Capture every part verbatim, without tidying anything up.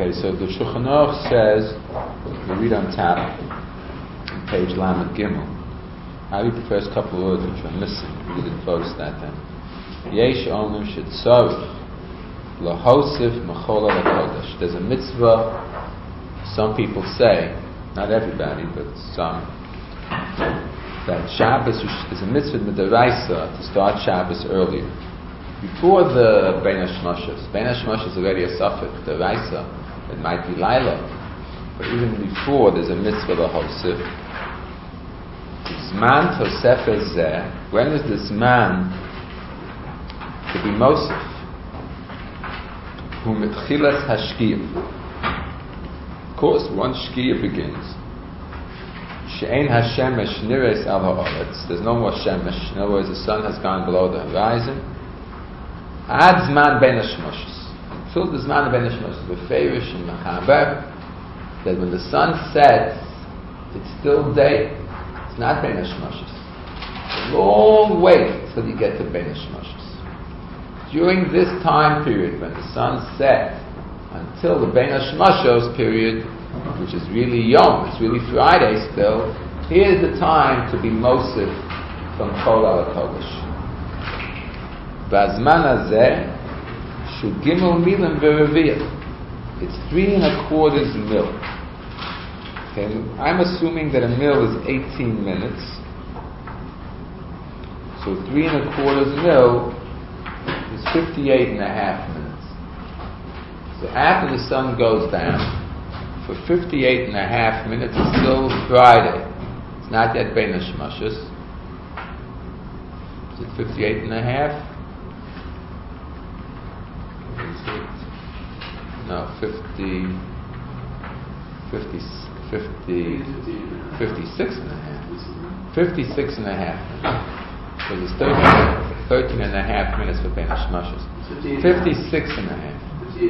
Okay, so the Shulchan Aruch says, we read on top, on page Lamed Gimel. I read the first couple of words which are missing. We didn't notice that then. Yesh Omer Shetzarich Lahosif Mechola LaKodesh. There's a mitzvah, some people say, not everybody, but some, that Shabbos is a mitzvah midaraisa to start Shabbos earlier. Before the Bein HaShmoshes, Bein HaShmoshes is already a suffix, the Raisa, it might be Laila, but even before there's a mitzvah lahosif. Zman Tosef Ezeh, when is this man to be Mosif? Who mitchilas hashkiyah. Of course, once Shkiyah begins, she'ein hashemesh nires al ha'aretz, there's no more shemesh. In other words, the sun has gone below the horizon. Ad zman ben hashmoshes, until the zman ben hashmoshes, beferish and mechaber, that when the sun sets, it's still day. It's not ben hashmoshes. It's a long way till you get to ben hashmoshes. During this time period, when the sun sets, until the ben hashmoshes period, which is really Yom, it's really Friday still, here's the time to be Mosif from Kol HaKodesh. B'azman hazeh, shu gimel milim v'reviyah. It's three and a quarters mil. Okay, I'm assuming that a mil is eighteen minutes. So three and a quarters mil is fifty-eight and a half minutes. So after the sun goes down, for fifty-eight and a half minutes, it's still Friday. It's not yet Bein HaShmoshes. Is it fifty-eight and a half? Is it? No, fifty, fifty, fifty, fifty-six and a half. fifty-six and a half. So there's thirteen, thirteen and a half minutes for Bein HaShmoshes. fifty-six and a half.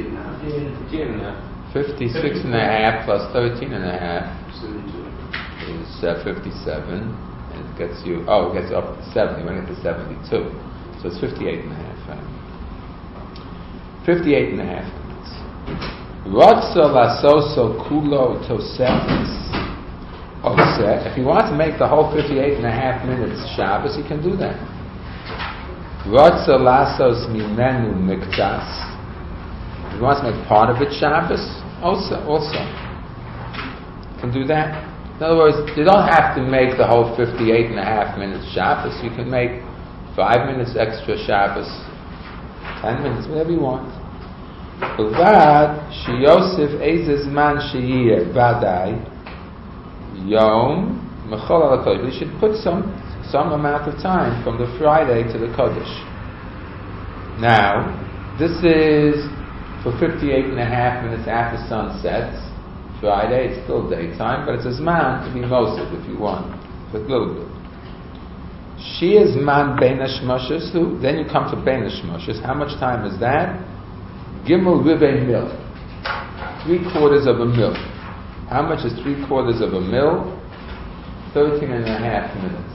fifty-six and a half plus thirteen and a half is uh, fifty-seven, and it gets you, oh, it gets you up to seventy, when it gets to seventy-two. So it's fifty-eight and a half. Right? fifty-eight and a half minutes. Rotza lasoso kulo tosefes oseh. If you want to make the whole fifty-eight and a half minutes Shabbos, you can do that. Rotza lasos mimenu miktas. If you want to make part of it Shabbos, also, also can do that. In other words, you don't have to make the whole fifty-eight and a half minutes Shabbos. You can make five minutes extra Shabbos, ten minutes, whatever you want. But sheyosef ezes man sheyeh vadai yom mechol al kodesh. You should put some some amount of time from the Friday to the Kodesh. Now, this is for fifty-eight and a half minutes after sun sets. Friday, it's still daytime, but it's a zman to be Mosif if you want, for a little bit. She is man Bein HaShmoshes, then you come to Bein HaShmoshes. How much time is that? Gimel Ribei Mil. Three quarters of a mil. How much is three quarters of a mil? Thirteen and a half minutes.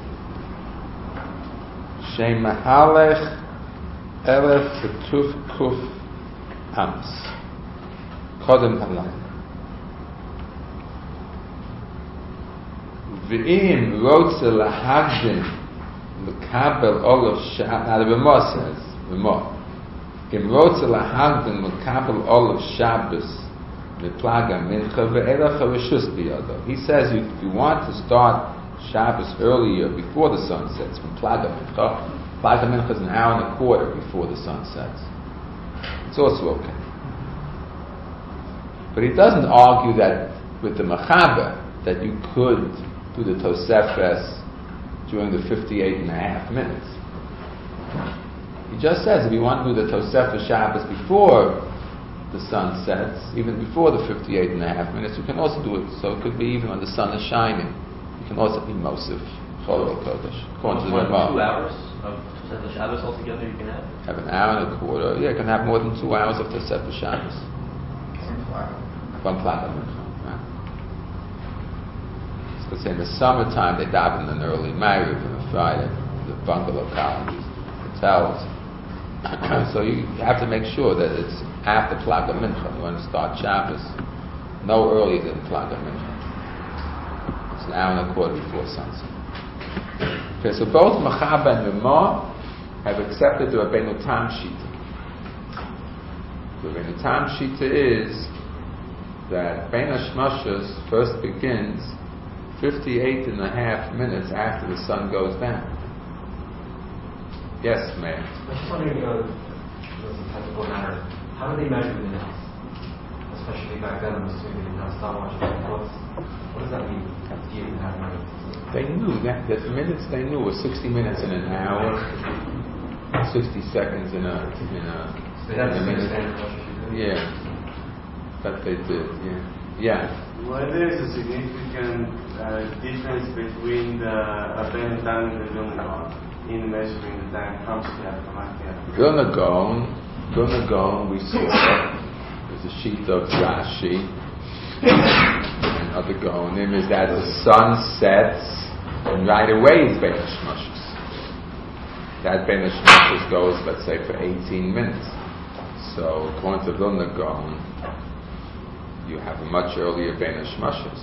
Shem Mahalech Elef Ketuf Kuf Amos. Kodem Halayim. V'im Rotze Lahagdim L'kabel Olav Shabbos. Now the Ramah says, Ramah, Im Rotze Lahagdim L'kabel Olav Shabbos M'plaga Mincha Ve'elach HaReshus B'yado. He says if you want to start Shabbos earlier, before the sun sets, from Plaga Mincha, Plaga Mincha is an hour and a quarter before the sun sets. It's also okay. But he doesn't argue that with the Mechaber that you could do the Tosefes during the fifty-eight and a half minutes. He just says if you want to do the Tosefes Shabbos before the sun sets, even before the fifty-eight and a half minutes, you can also do it. So it could be even when the sun is shining. You can also be Mosif, Chol HaKodesh. According to the Ramah. Two hours of Tosefes Shabbos altogether you can have? Have an hour and a quarter. Yeah, you can have more than two hours of Tosefes Shabbos. One Plaga Mincha. Let's say in the summertime they daven an early Ma'ariv on a Friday, the bungalow colonies, hotels. So you have to make sure that it's after Plaga Mincha. You want to start Shabbos no earlier than Plaga Mincha. It's an hour and a quarter before sunset. Okay, so both Machaba and Ramah have accepted the Rabbeinu Tam Shita. The Rabbeinu Tam Shita is that Bein HaShmashos first begins fifty-eight and a half minutes after the sun goes down. Yes, ma'am. I was just wondering, uh, this is a technical matter, how do they measure the minutes? Especially back then, I'm assuming they didn't have stopwatches. What's, what does that mean, fifty-eight and a half minutes? They knew that, that the minutes they knew were sixty minutes in an hour, sixty seconds in a, in a, So they have in a to minute. understand. Yeah, that they did, yeah. Yeah. Well, there is a significant uh, difference between the Rabbeinu Tam and the Vilna Gaon in measuring the time comes to After Vilna Gaon, Vilna Gaon, we saw, there's a sheet of Rashi and other Gaonim, is that the sun sets and right away is Bein HaShmashos. That Bein HaShmashos goes, let's say, for eighteen minutes. So, according to Vilna Gaon, you have a much earlier Bein HaShmashos.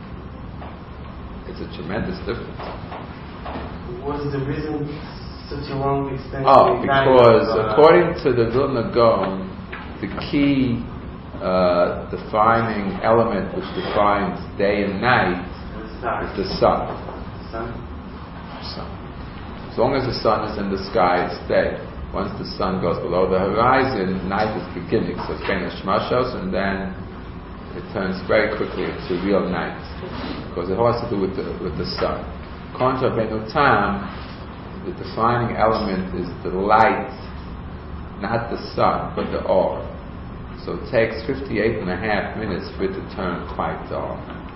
It's a tremendous difference. What is the reason such a long extension? Oh, in time because of, uh, according to the Vilna Gaon, the key uh, defining element which defines day and night is the sun. Sun? sun. As long as the sun is in the sky, it's day. Once the sun goes below the horizon, night is beginning. So it's Bein HaShmashos, and then it turns very quickly to real night, because it has to do with the with the sun. According to Rabbeinu Tam, the defining element is the light, not the sun, but the or. So it takes fifty-eight and a half minutes for it to turn quite dark.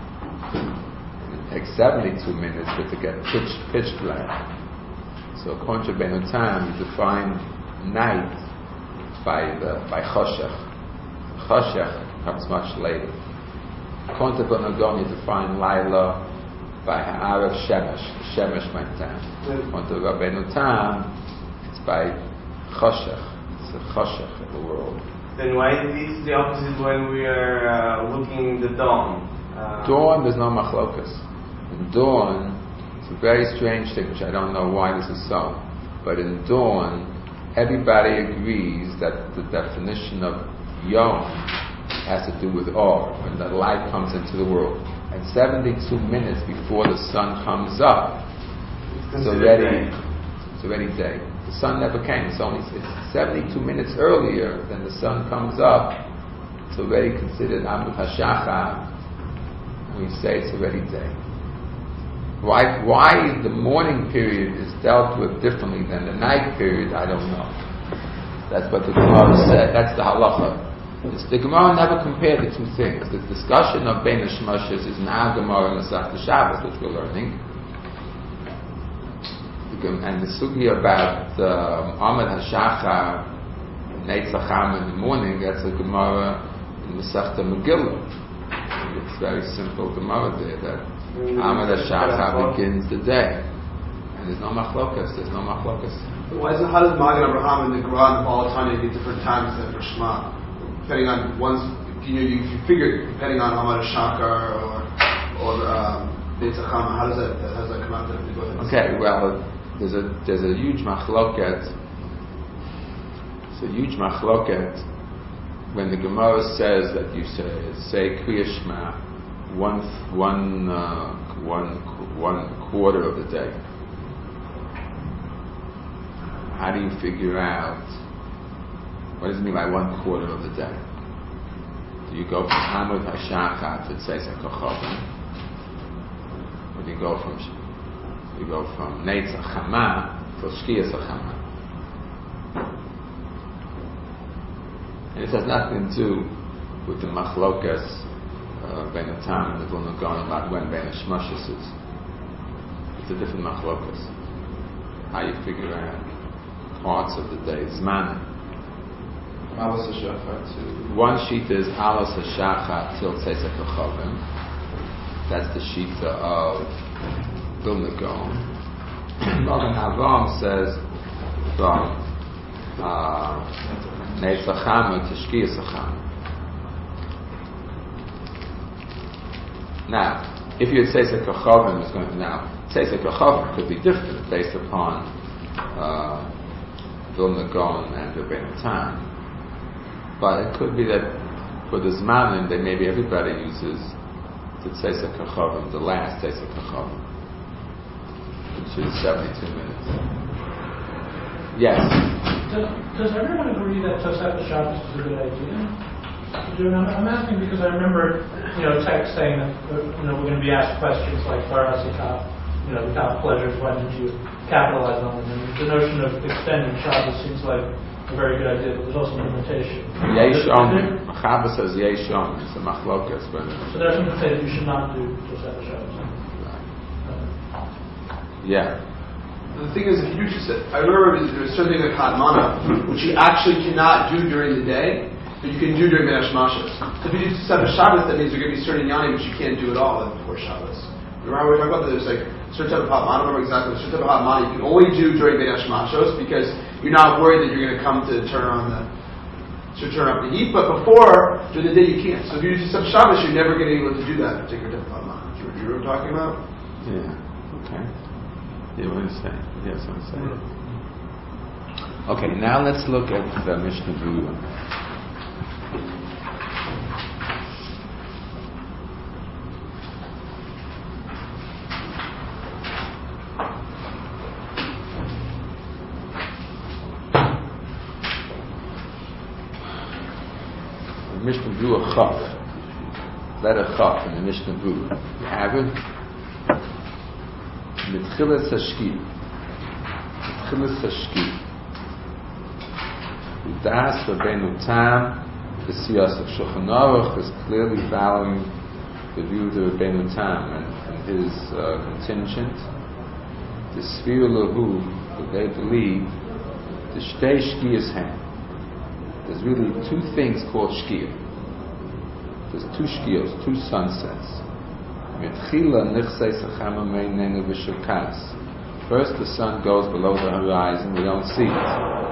And it takes seventy-two minutes for it to get pitch pitch black. So according to Rabbeinu Tam, you define night by the by choshech. Choshech comes much later. According to Vilna Gaon, you define Laila by Ha'arav Shemesh. Shemesh went down. According to Rabbeinu Tam, it's by Choshech. It's a Choshech in the world. Then why is this the opposite when we are uh, looking the dawn? Uh, Dawn, there's no machlokas. In dawn, it's a very strange thing, which I don't know why this is so. But in dawn, everybody agrees that the definition of Yom has to do with or, when the light comes into the world. And seventy-two minutes before the sun comes up, it's already, it's already day. The sun never came. It's only it's seventy-two minutes earlier than the sun comes up. It's already considered Amud HaShachar. We say it's already day. Why, why the morning period is dealt with differently than the night period, I don't know. That's what the Gemara said. That's the halacha. It's, the Gemara never compared the two things. The discussion of Bein HaShmashos is now Gemara and Masechta Shabbos, which we're learning. And the sugya about um, Amud HaShachar, Neitzacham in the morning, that's a Gemara in Masechta Megillah. It's very simple Gemara there, that Amud HaShachar begins the day. And there's no machlokas, there's no machlokas. Why is it, how does Magen Abraham and the Quran and Baal Tanya get different times than for Shema? Depending on one's, you know, you, you figure depending on Amud HaShachar or or um, Beit Zachama, how does that how does that come out? To go ahead. Okay, well, there's a there's a huge machloket. It's a huge machloket when the Gemara says that you say say Kriya Shema one one uh, one one quarter of the day. How do you figure out what does it mean by one quarter of the day? Do you go from Amud HaShachar to Tzeis HaKochavim? Or do you go from you go from Neitz HaChama to Shkiyas HaChama? And it has nothing to do with the machlokas uh, Bein Tam and the Vilna Gaon about when Bein HaShmashos is. It's a different machlokas. How you figure out parts of the day. Zman. Alos HaShachar. One sheet is Alos HaShachar till Tzeis HaKochavim. That's the sheet of Vilna Gaon. Magen Avraham says, well, Netzachama to Shkiyasachama. Now, if you had Seisei Kochavim, it's going to now Seisei Kochavim could be different based upon uh, Vilna Gaon and Rebbeinu Tam. But it could be that for the Zmanim, that maybe everybody uses the Seisei Kochavim, the last Seisei Kochavim, which is seventy-two minutes. Yes? Does, does everyone agree that Tosefet Shabbos is a good idea? I'm asking because I remember, you know, text saying that, you know, we're going to be asked questions like, Barasika, you know, without pleasures, when did you capitalize on them? And the notion of extending Shabbos seems like a very good idea, but there's also an limitation. Yeshom, Chabad says Yeshom, it's a machlokas. So there's some say that you should not do Tosefet Shabbos. Yeah. The thing is, if you just, I remember there's something like Hatmana, which you actually cannot do during the day, but you can do during Bein Hashmashos. So if you do Sefer Shabbos, that means you're going to be certain Yanni, which you can't do at all before Shabbos. Remember we were talking about that there's like certain type of Hatmana, I don't remember exactly, certain type of Hatmana you can only do during Bein Hashmashos because you're not worried that you're going to come to turn on the, to turn up the heat, but before, during the day you can't. So if you do Sefer Shabbos, you're never going to be able to do that particular type of Hatmana. Do you know what I'm talking about? Yeah, okay. Yeah, what are you saying? Yes, I'm saying. Okay, now let's look at the Mishnah Berurah. The Mishnah Berurah Chaf. Letter Chaf in the Mishnah Berurah. You have it? Mitchilas Hashki. Mitchilas Hashki. Das Rabbeinu Tam, the Siyas of Shulchan Aruch is clearly following the view of the Rabbeinu Tam and, and his uh, contingent. The Sfira Lahu, that they believe, the Shtei Shkiyas Ham. There's really two things called Shkiyah. There's two Shkiyos, two sunsets. First the sun goes below the horizon, we don't see it.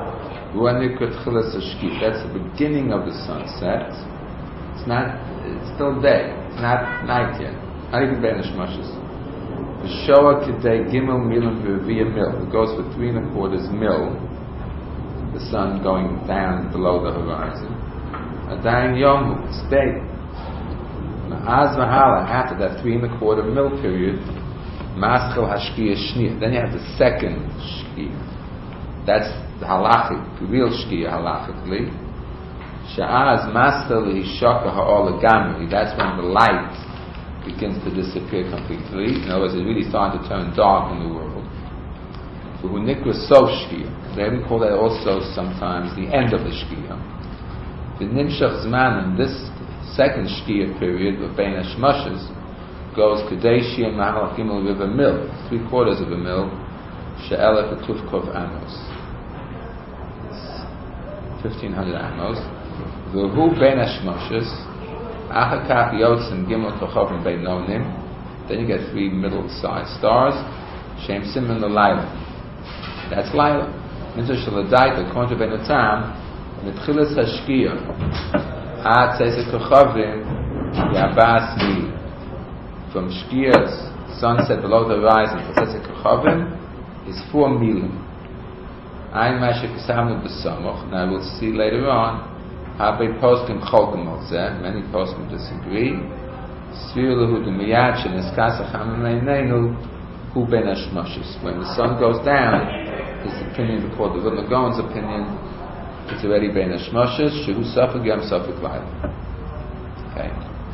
That's the beginning of the sunset. It's not, it's still day, it's not night yet. Not even Bein Hashmashos. Shoah Kedei Gimel Milim V'Reviyah Mil. It goes for three and a quarters mil. The sun going down below the horizon. Adayin Yomu, it's day. Az Vahala, after that three and a quarter mil period, Maschel Hashkiya Shniya. Then you have the second Shkiya. That's the halachic, the real Shkiya halachically. Sha'az Maschel Hishaka Ha'ol Gamri. That's when the light begins to disappear completely. In other words, it's really starting to turn dark in the world. So Hunikra Sof Shkiya. They even call that also sometimes the end of the Shkiya. The Nimshach Zman, in this second Shkiya period of Bein Hashmashos, goes Kadeshi and Mahal Gimel River Mil, three quarters of a mil, She'elef Ketuvkov Amos. fifteen hundred Amos. V'hu Bein Hashmashos, Achakaf Yotzim Gimel Kochavim Bein Nonim. Then you get three middle-sized stars, Shem Simon L'Laila. That's Laila. Mitzvah Shaladayta, according to Bein Hatam, Mitchilas Hashkiya. Ad Seisei Kochavim Yabas Mi. From Shkiya's sunset below the horizon to Seisei Kochavim is four milim. Ein Mashik Samnu B'Samoch. Now we'll see later on. Habe Poskim Cholkim Mozeh. Many Poskim disagree. Svir Lehu D'Miyach and Eskasa Chamim Leinenu Hu Ben Hashmashos. When the sun goes down, his opinion, called the Vilna Gaon's opinion, it's already Bein Hashmashos, Shehu Safek Yom Safek Laila. Okay.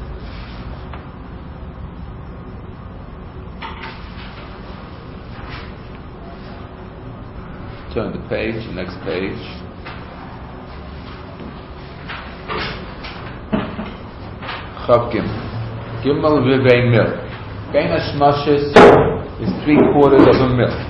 Turn the page, the next page. Chav Gimel. Gimel Rivei Mil. Bein Hashmashos is three quarters of a mil.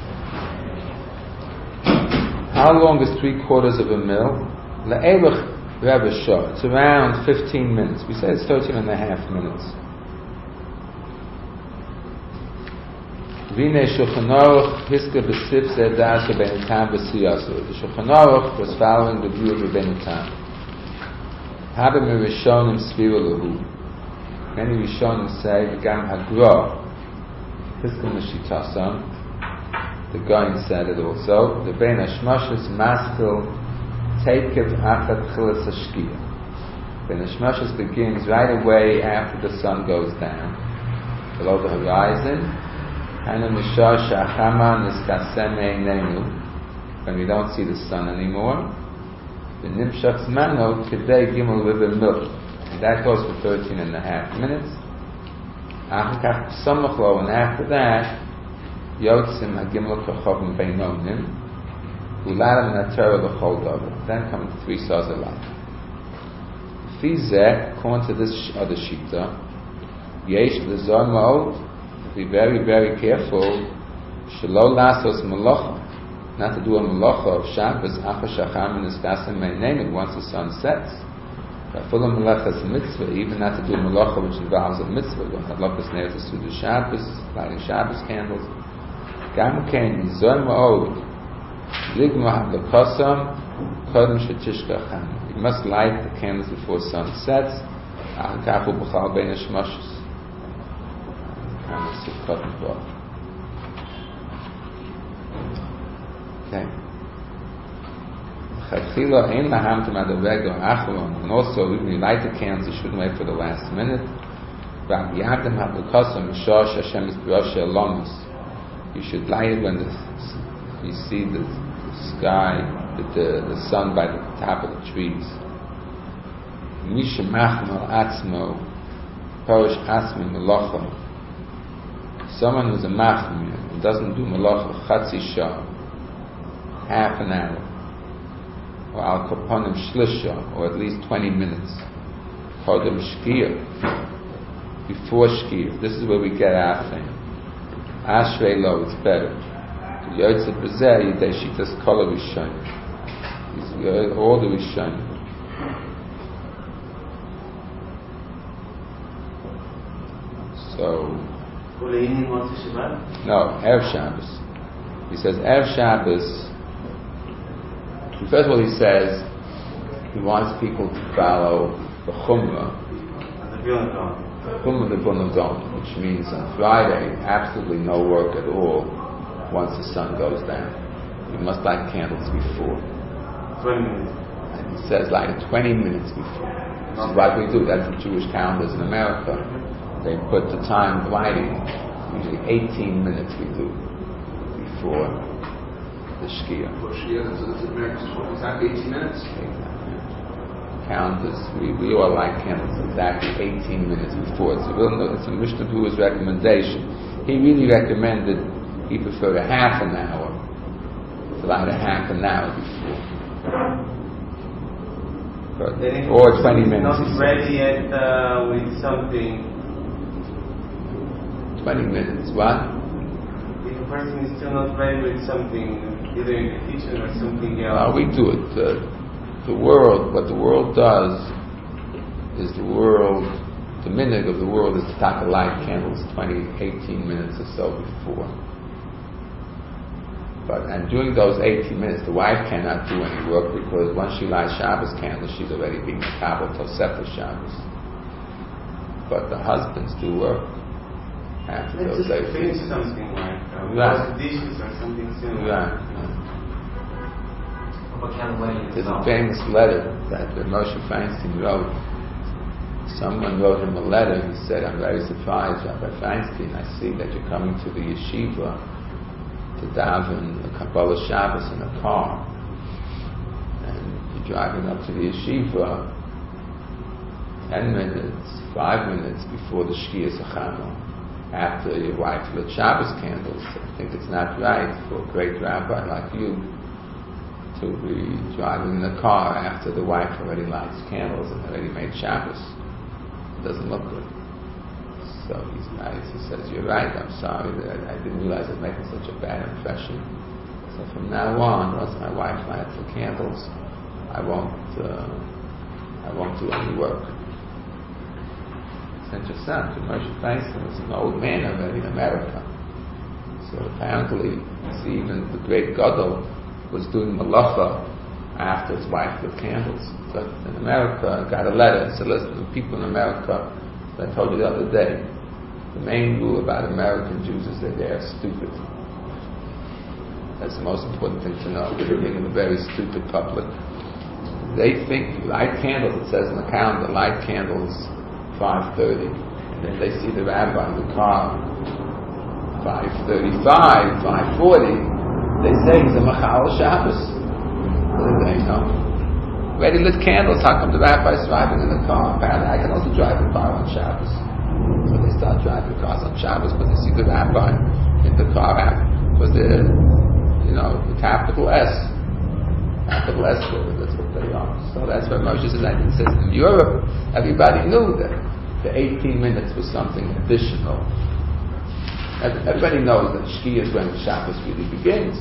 How long is three quarters of a mil? La'elech Rebbe Shah. It's around fifteen minutes. We say it's thirteen and a half minutes. Vine Shulchan Aruch Hiska B'Sif Zedas Rabbeinu Tam B'Siyasu. The Shulchan Aruch was following the view of Rabbeinu Tam. Habim Rishonim Sfira Lahu. Many Rishonim say Gam Hagra Hiska Mishitasan. The Goin said it also. The Ben Hashmashis Maskil Teikev Achat Chilas Hashkia. Ben Hashmashis begins right away after the sun goes down, below the horizon. And in the Shah Shachama Niskasem Einenu, when we don't see the sun anymore. The Nimshach Zmano Kedei Gimel River Milk. And that goes for thirteen and a half minutes. Achakach Samachlo, and after that, Yotzim HaGimel Kachovim Beinonim, Ularam Natera L'chol Dover. Then come the three saws of life. Fizeh, according to this other Shita, Yesh L'zor Ma'od, be very, very careful, Shelo Lasos Malacha, not to do a Malacha of Shabbos, Acha Shacham and Niskasem Meinemin, once the sun sets. Full Malacha's mitzvah, even not to do a Malacha which involves a mitzvah, Hadlakas Neres to do Shabbos, lighting Shabbos candles. Gam Kain, Zor Ma'od, Ligma Hadlakosam, Kodem Shetishka Cham. You must light the candles before sun sets, Achakafu B'chal Bein Hashmashis. Okay. And also, when you light the candles, you shouldn't wait for the last minute. You should light it when the, you see the, the sky, the, the, the sun by the top of the trees. Someone who's a machmir and doesn't do malacha chatzi shah, half an hour, or al kaponim shlisha, or at least twenty minutes, kodem shkir, before shkir. This is where we get our thing. Ashrei lo, it's better. Yotzet b'zeh yidei shitas kol rishonim. All the rishonim. So. No, Erev Shabbos. He says Erev Shabbos. First of all, he says he wants people to follow the Chumrah, the Chumrah the Bun Adon, which means on Friday absolutely no work at all once the sun goes down. You must light candles before. Twenty minutes. And he says like twenty minutes before. This is what we do. That's the Jewish calendars in America. They put the time of lighting, usually eighteen minutes we do before the Shkia. For Shkia, that's, that's America's twenty, exactly eighteen minutes? Exactly. Calendars, we, we all light candles exactly eighteen minutes before. It's a, real, it's a Mishnah Berurah's recommendation. He really recommended, he preferred a half an hour, to light a half an hour before. But, or twenty minutes. Not ready yet uh, with something. Twenty minutes. What? If a person is still not ready with something, either in the kitchen or something else. Uh, we do it. Uh, the world, what the world does, is the world. The minute of the world is to take a light candles twenty, eighteen minutes or so before. But and during those eighteen minutes, the wife cannot do any work because once she lights Shabbos candles, she's already being makabel Tosefah Shabbos. But the husbands do work after Let's those just eighteen finish minutes. something like uh, Right. wash the dishes or something similar. Right. What kind of lighting There's a itself? famous letter that uh, Moshe Feinstein wrote. Someone wrote him a letter. He said, "I'm very surprised, Rabbi Feinstein. I see that you're coming to the yeshiva to daven the Kabbalah Shabbos in a car, and you're driving up to the yeshiva ten minutes, five minutes before the Shkia Zachama, after your wife lit Shabbos candles. I think it's not right for a great rabbi like you to be driving in a car after the wife already lights candles and already made Shabbos. It doesn't look good." So he's nice. He says, "You're right. I'm sorry that I, I didn't realize it was making such a bad impression. So from now on, once my wife lights the candles, I won't. Uh, I won't do any work." It's interesting. Moshe Feinstein was an old man already in America. So apparently, see, even the great Gadol was doing malacha after his wife lit candles. So in America, I got a letter and said, listen, the people in America, as I told you the other day, the main rule about American Jews is that they are stupid. That's the most important thing to know. They're living in a very stupid public. They think you light candles, it says in the calendar, light candles five thirty. And then they see the rabbi in the car, five thirty-five, five forty. They say he's a Machal Shabbos. What do they know? Already lit candles, how come the rabbi's driving in the car? Apparently I can also drive a car on Shabbos. So they start driving cars on Shabbos, but they see the rabbi in the car because they're, you know, the capital S. Capital S, that's what they are. So that's why Moshe says, I think, says in Europe, everybody knew that the eighteen minutes was something additional. Everybody knows that Shkia is when Shabbos really begins.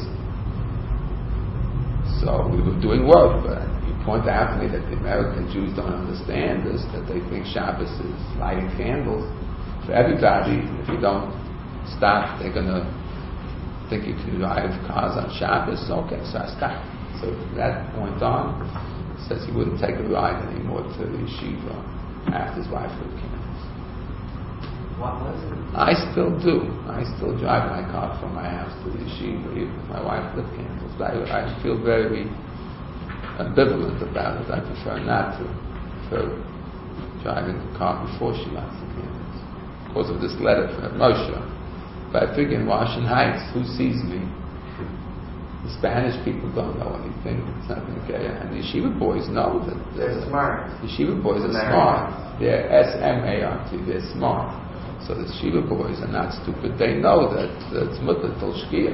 So we were doing work, but you point out to me that the American Jews don't understand this, that they think Shabbos is lighting candles. For everybody, if you don't stop, they're going to think you can drive cars on Shabbos. Okay, so I stopped. So from that point on, he says he wouldn't take a ride anymore to the yeshiva after his wife lit candles. What was it? I still do. I still drive my car from my house to the yeshiva, even if my wife lit candles. But I, I feel very ambivalent about it. I prefer not to. I prefer driving the car before she lights the candles. Because of this letter from Moshe. But I figure in Washington Heights, who sees me? The Spanish people don't know anything. It's not going to get it. And the yeshiva boys know that They're smart. The yeshiva boys are They're smart. They're S M A R T. They're smart. So the yeshiva boys are not stupid. They know that uh, it's mutter till shkia.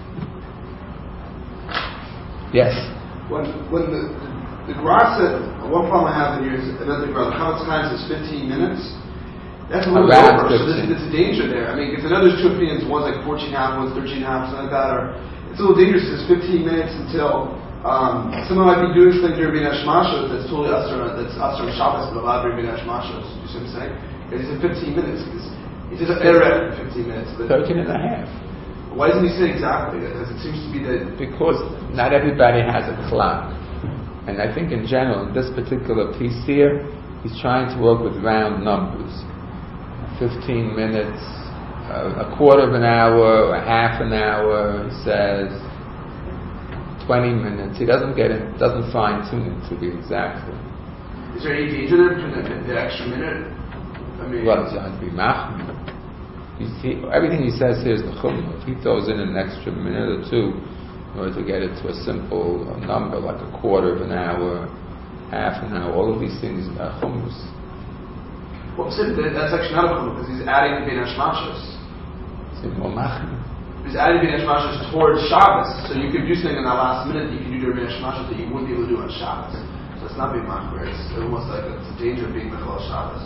Yes. When when the the Gemara said, one problem I have in here is another Gemara. The Chametz times is fifteen minutes. That's a little Around over. So there's, fifteen. there's a danger there. I mean, if another two opinions, one's like fourteen and a half, one's thirteen and a half, something like that, or it's a little dangerous. It's fifteen minutes until um, someone might be doing something during B'nai Shmashos that's totally usher, that's usher on Shabbos, but allowed during B'nai Shmashos. You see what I'm saying? It's in fifteen minutes. It's, it's just a better at fifteen minutes. But Thirteen and a half. why doesn't he say exactly that? Because it seems to be that. Because not everybody has a clock. And I think in general, in this particular piece here, he's trying to work with round numbers. Fifteen minutes, uh, a quarter of an hour, or half an hour, he says, twenty minutes. He doesn't get it, doesn't fine tune it to be exactly. Is there any danger there between the, the extra minute? I mean, Well, it's going to be machmir. You see, everything he says here is the chumrah. If he throws in an extra minute or two in order to get it to a simple uh, number, like a quarter of an hour, half an hour, all of these things are chumras. well, that, that's actually not a chumrah because he's adding the B'nai Shmashos. It's more machmir. He's adding B'nai Shmashos towards Shabbos, so you could do something in that last minute that you can do during B'nai Shmashos that you wouldn't be able to do on Shabbos. So it's not being machmir. It's almost like it's a danger of being Mechal Shabbos.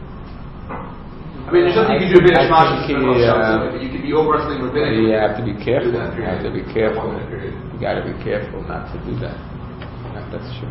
I mean, there's nothing you can do B'nai Shmashos he, Mechal Shabbos, uh, but you can be over something rabbinic. You have to be careful. Do that You have to be period. careful. That period. You got to be careful not to do that. That- That's true.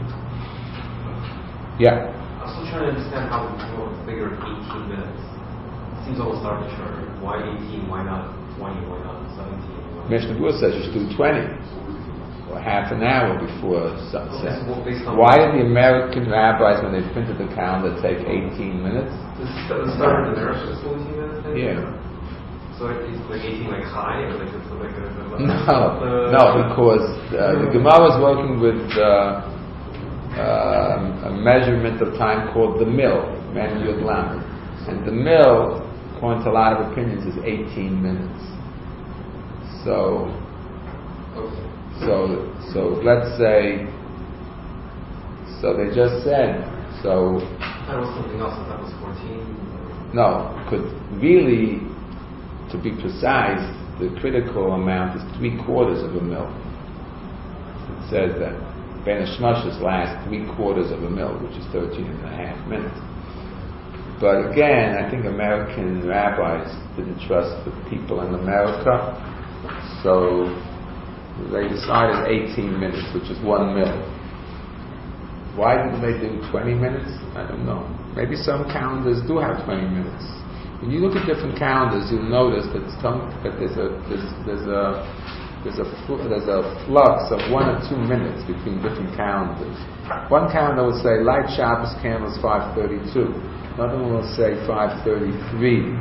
Yeah. I'm still trying to understand how people figure eighteen minutes. It seems almost arbitrary. Why eighteen? Why not twenty? Why not seventeen? Why Mishnah Berurah says you should do twenty, or half an hour before sunset. Well, based on Why what? did the American rabbis, when they printed the calendar, take eighteen minutes? This is the start of the nurse is seventeen minutes. I think? Yeah. So like, it's like eighteen like high, or like it's like a, a, No, uh, no, because uh, the Gemara was working with uh, uh, a measurement of time called the mill, Man Yud Lamed. And the mill, according to a lot of opinions, is eighteen minutes. So, so, so let's say, so they just said, so, That was something else. That was fourteen. no, could really, to be precise, the critical amount is three quarters of a mil. It says that Ben Shmashos lasts three quarters of a mil, which is thirteen and a half minutes. But again, I think American rabbis didn't trust the people in America, so they decided eighteen minutes, which is one mil. Why didn't they do twenty minutes? I don't know. Maybe some calendars do have twenty minutes. When you look at different calendars, you'll notice that some that there's a there's, there's a there's a fl- there's a flux of one or two minutes between different calendars. One calendar will say light Shabbos candles five thirty-two. Another one will say five thirty-three.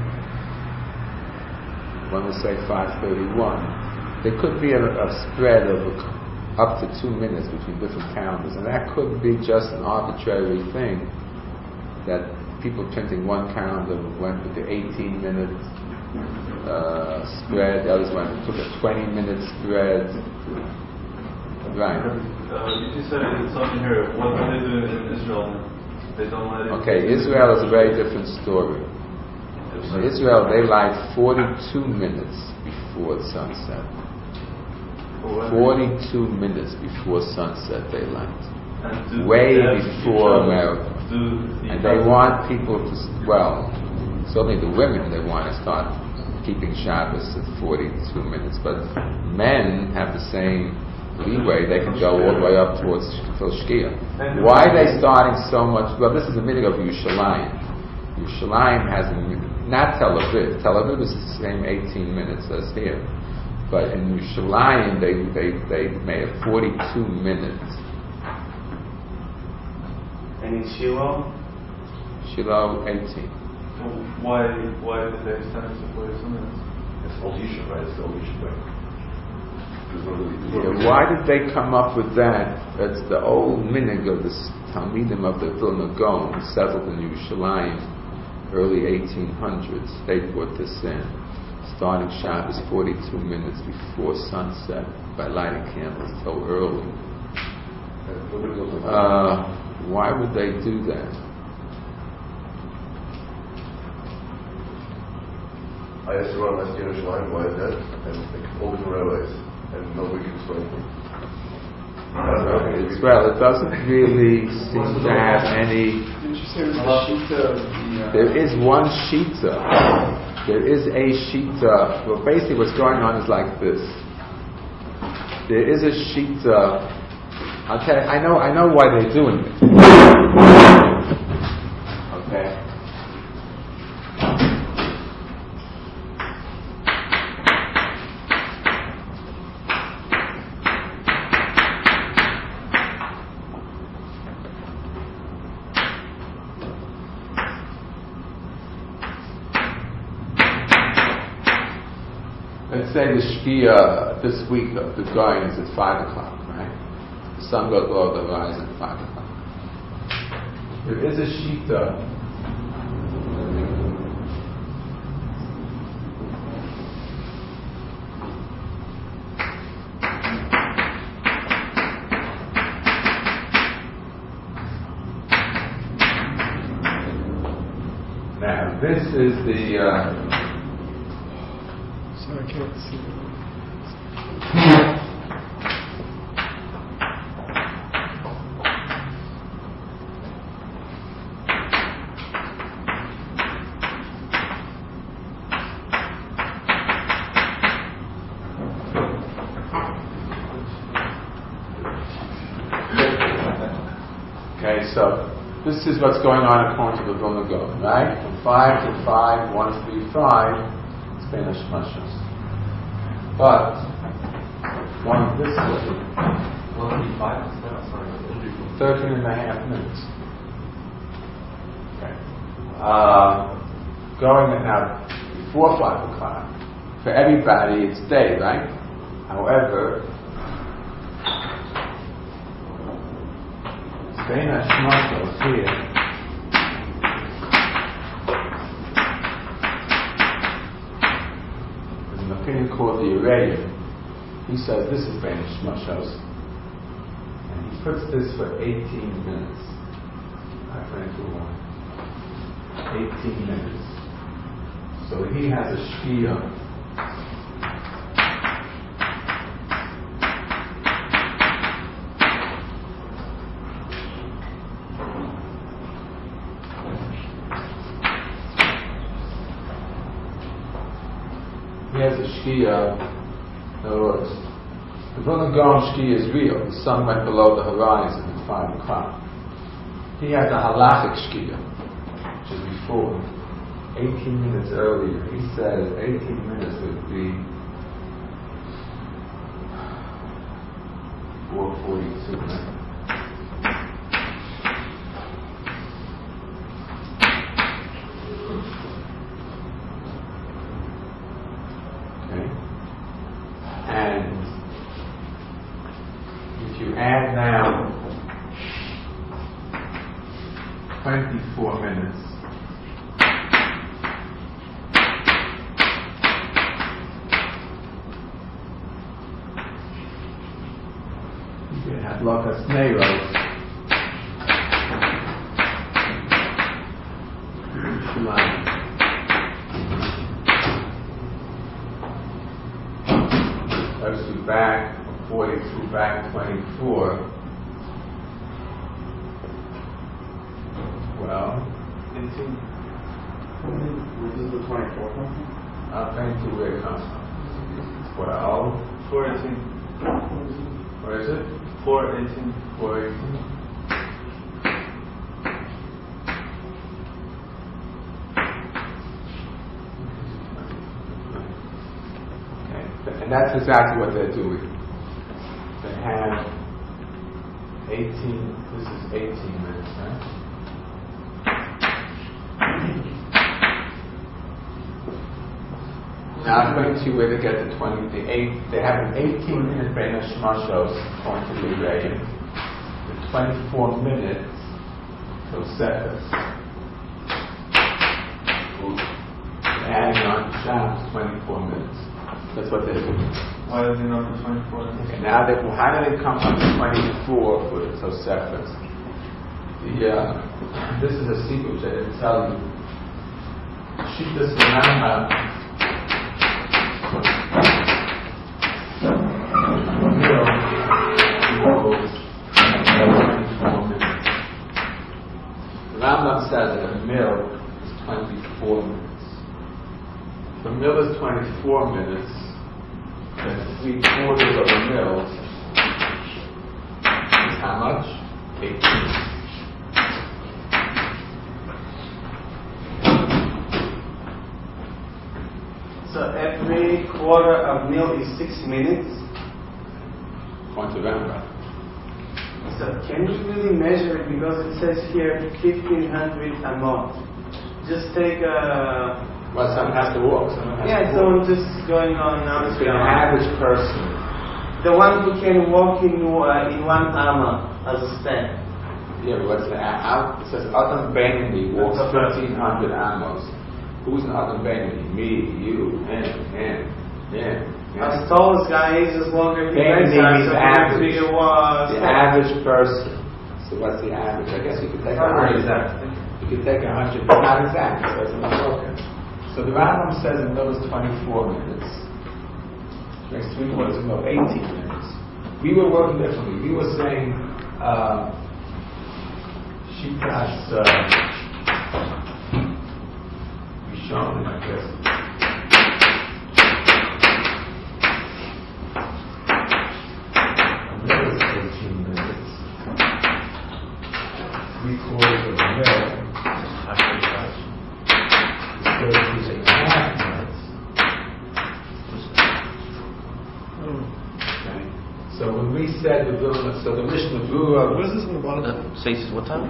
One will say five thirty-one. There could be a, a spread of a, up to two minutes between different calendars, and that could be just an arbitrary thing that people printing one calendar went with the eighteen minute uh, spread, the others went and took a twenty minute spread. Right. Uh, you just said something here. What do they do in Israel? They don't let it. Okay, Israel is a very different story. In Israel, they light forty-two minutes before sunset. forty-two minutes before sunset they light. Way before America. And they want people to, well, certainly the women, they want to start keeping Shabbos at forty-two minutes. But men have the same leeway. They can go all the way up towards till Shkia. Why are they starting so much? Well, this is a minute of Yerushalayim. Yerushalayim has a minute. Not Tel Aviv. Tel Aviv is the same eighteen minutes as here. But in Yerushalayim, they, they, they made it forty-two minutes. And in Shiloh? Shiloh, eighteen. So why why did they extend it to forty-two minutes? It's all Yishuv, right? It's all Yishuv. Yeah, why did they come up with that? That's the old minig of the Talmidim of the Vilna Gaon, settled in Yerushalayim, early eighteen hundreds. They brought this in. Starting Shabbos forty-two minutes before sunset by lighting candles so early. Uh, why would they do that? I asked around last year in Yerushalayim, why is that? And like, all different rabbis, and nobody can explain it. Uh, well, it doesn't really seem to have any. Didn't you say it was the Shita of the... Uh, There is one Shita. There is a Shita. Well, basically what's going on is like this. There is a Shita. I'll tell you, I know, I know why they're doing it. Okay. Let's say the Shkia this week of the Goyim is at five o'clock, right? The sun goes below the horizon at five o'clock. There is a Shita. Now, this is the. Uh, I can't see it. Okay, so this is what's going on according to the Vilna Gaon, right? From five to five, one, three, five, it's been a shmashos. But one this way, one thirty-five, sorry. thirteen and a half minutes. Okay. Uh, going now before five o'clock. For everybody, it's day, right? However, Bein HaShmashos here. There's an opinion called the Ureya. He says this is Bein HaShmashos. And he puts this for eighteen minutes. I find it too long. eighteen minutes. So he has a Shkia. He has a Shkia. In other words, the Vilna Gaon Shkia is real. The sun went below the horizon at five o'clock. He has a halachic Shkia, which is before. eighteen minutes earlier. He says eighteen minutes would be four forty-two. Okay. And if you add now twenty-four minutes, you have Lokas Neiros. Those back forty-two, back twenty-four. Well, eighteen. Where does the twenty-four come from? I'll think to where it comes from. Well, four eighteen. where is it? four eighteen. four eighteen. Okay, and that's exactly what they're doing. They have eighteen, this is eighteen minutes, right? Now I'm going to where to get the twenty, the eight, they have an eighteen minute Bein HaShmashos according to the Rebbeim, the twenty-four minutes Tosefos. Adding on to Shabbos twenty-four minutes. That's what they're doing. Why is it not for twenty-four? Okay, now they, how do they come up to twenty-four for the Tosefos? The, uh, this is a secret which I didn't tell you. Shittas Rambam Rambam says that a mill is twenty-four minutes. If a mill is twenty-four minutes, then three quarters of a mill is how much? eighteen. So every quarter of meal is six minutes. According to Rambam. So can you really measure it, because it says here fifteen hundred amot? Just take a... Well, someone has to walk. Someone has Yeah, to someone walk. just going on now. It's an average person. The one who can walk in uh, in one amma as a step. Yeah, but what's the out? It says Adam Benini walks thirteen hundred amos. Who's an Adam Benini? Me, you, him, him, him. As tall as guy is, just longer than Benini means so average. bigger was. The average person. So what's the average? I guess you could take a hundred. You could take a hundred, but not exactly. So it's not broken. So the Rambam says in those twenty-four minutes, which makes three quarters of no, eighteen minutes. We were working differently. We were saying, uh, Shitas, uh, Rishon, I guess. A mill is eighteen minutes. Three quarters of a mill. thirteen and a half minutes. Okay. So when we said the Vilna, so the Mishnah Berurah, what is this in the bottom? Uh, Says what time?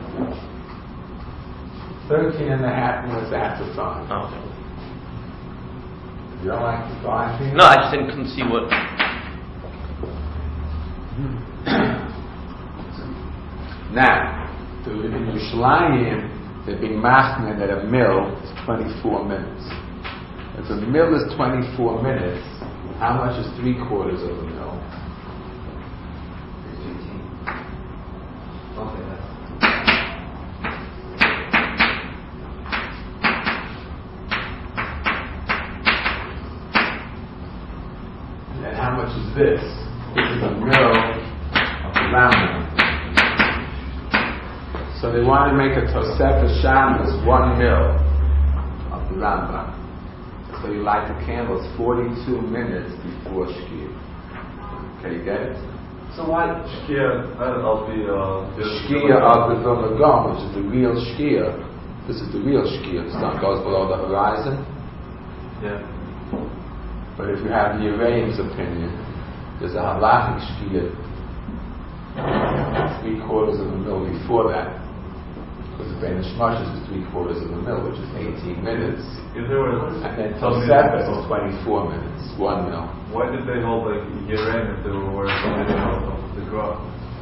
thirteen and a half minutes after five. Oh, okay. You don't like the five here? No, I just didn't couldn't see what. Now, to in Yerushalayim, they're being machmed that a mill is twenty-four minutes. If a mill is twenty-four minutes, how much is three quarters of a mill? Okay, that's And how much is this? This is a mill of the Rambam. So they want to make a Tosefes Shabbos one mill of the Rambam. So you light the candles forty-two minutes before Shkia. Okay, you get it? So why Shkia of the uh, The Shkia of the Vilna Gaon, which is the real Shkia, This is the real Shkia. The sun goes below the horizon. Yeah. But if you have the Yereim's opinion, there's a halachic Shkia three quarters of a mil before that. Because the Bein Hashmashos is three quarters of a mil, which is eighteen minutes. If there were, And then tell me Tosefes that- is twenty-four minutes, one mil. Why did they hold like Yereim if they were something out of the Gra?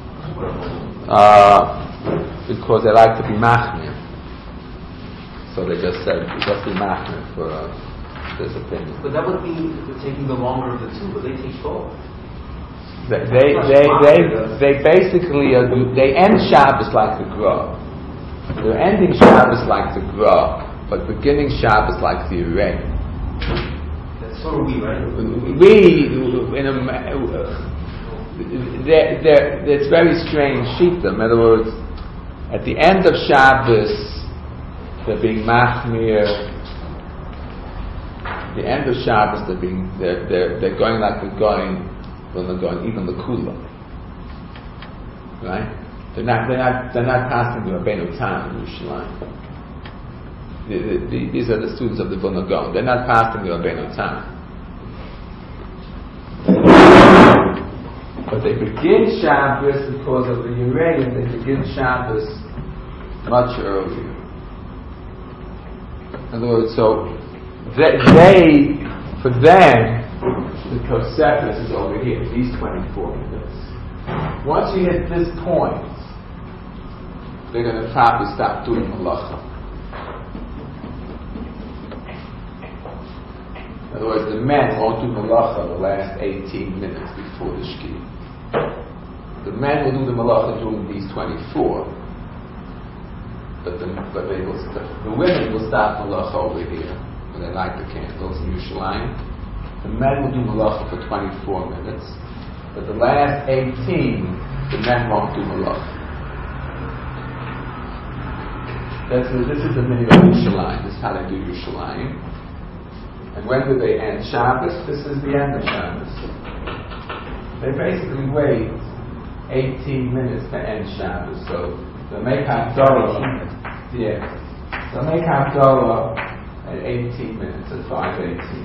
Uh, because they like to be machmir. So they just said, just be machmir for uh, this opinion. But that would mean taking the longer of the two, but they take both. They, they, they, they, they basically, uh, they end Shabbos like the Gra. They're ending Shabbos like the Gra, but beginning Shabbos like the Yereim. So are we, right? We, in a, uh, they're, they're, it's very strange shita. In other words, at the end of Shabbos, they're being machmir. The end of Shabbos, they're being they're they're, they're going like they're going when they're going even the kula. Right? They're not they're not they're not passing the Rabbeinu Tam in Yerushalayim. The, the, the, these are the students of the Vilna Gaon. They're not passing the Rabbeinu Tam. But they begin Shabbos because of the Yereim. They begin Shabbos much earlier. In other words, so they, they for them, the Tosefes is over here, these twenty-four minutes. Once you hit this point, they're going to probably stop doing malacha. In other words, the men won't do malacha the last eighteen minutes before the shki. The men will do the malacha during these twenty-four, but the but they will st- the women will stop malacha over here when they light the candles in Yerushalayim. The men will do malacha for twenty-four minutes, but the last eighteen, the men won't do malacha. That's the, this is the minute of Yerushalayim. This is how they do Yerushalayim. And when do they end Shabbos? This is the end of Shabbos. They basically wait eighteen minutes to end Shabbos. So they'll make Havdalah. Yeah. They'll make Havdalah at eighteen minutes, at five eighteen.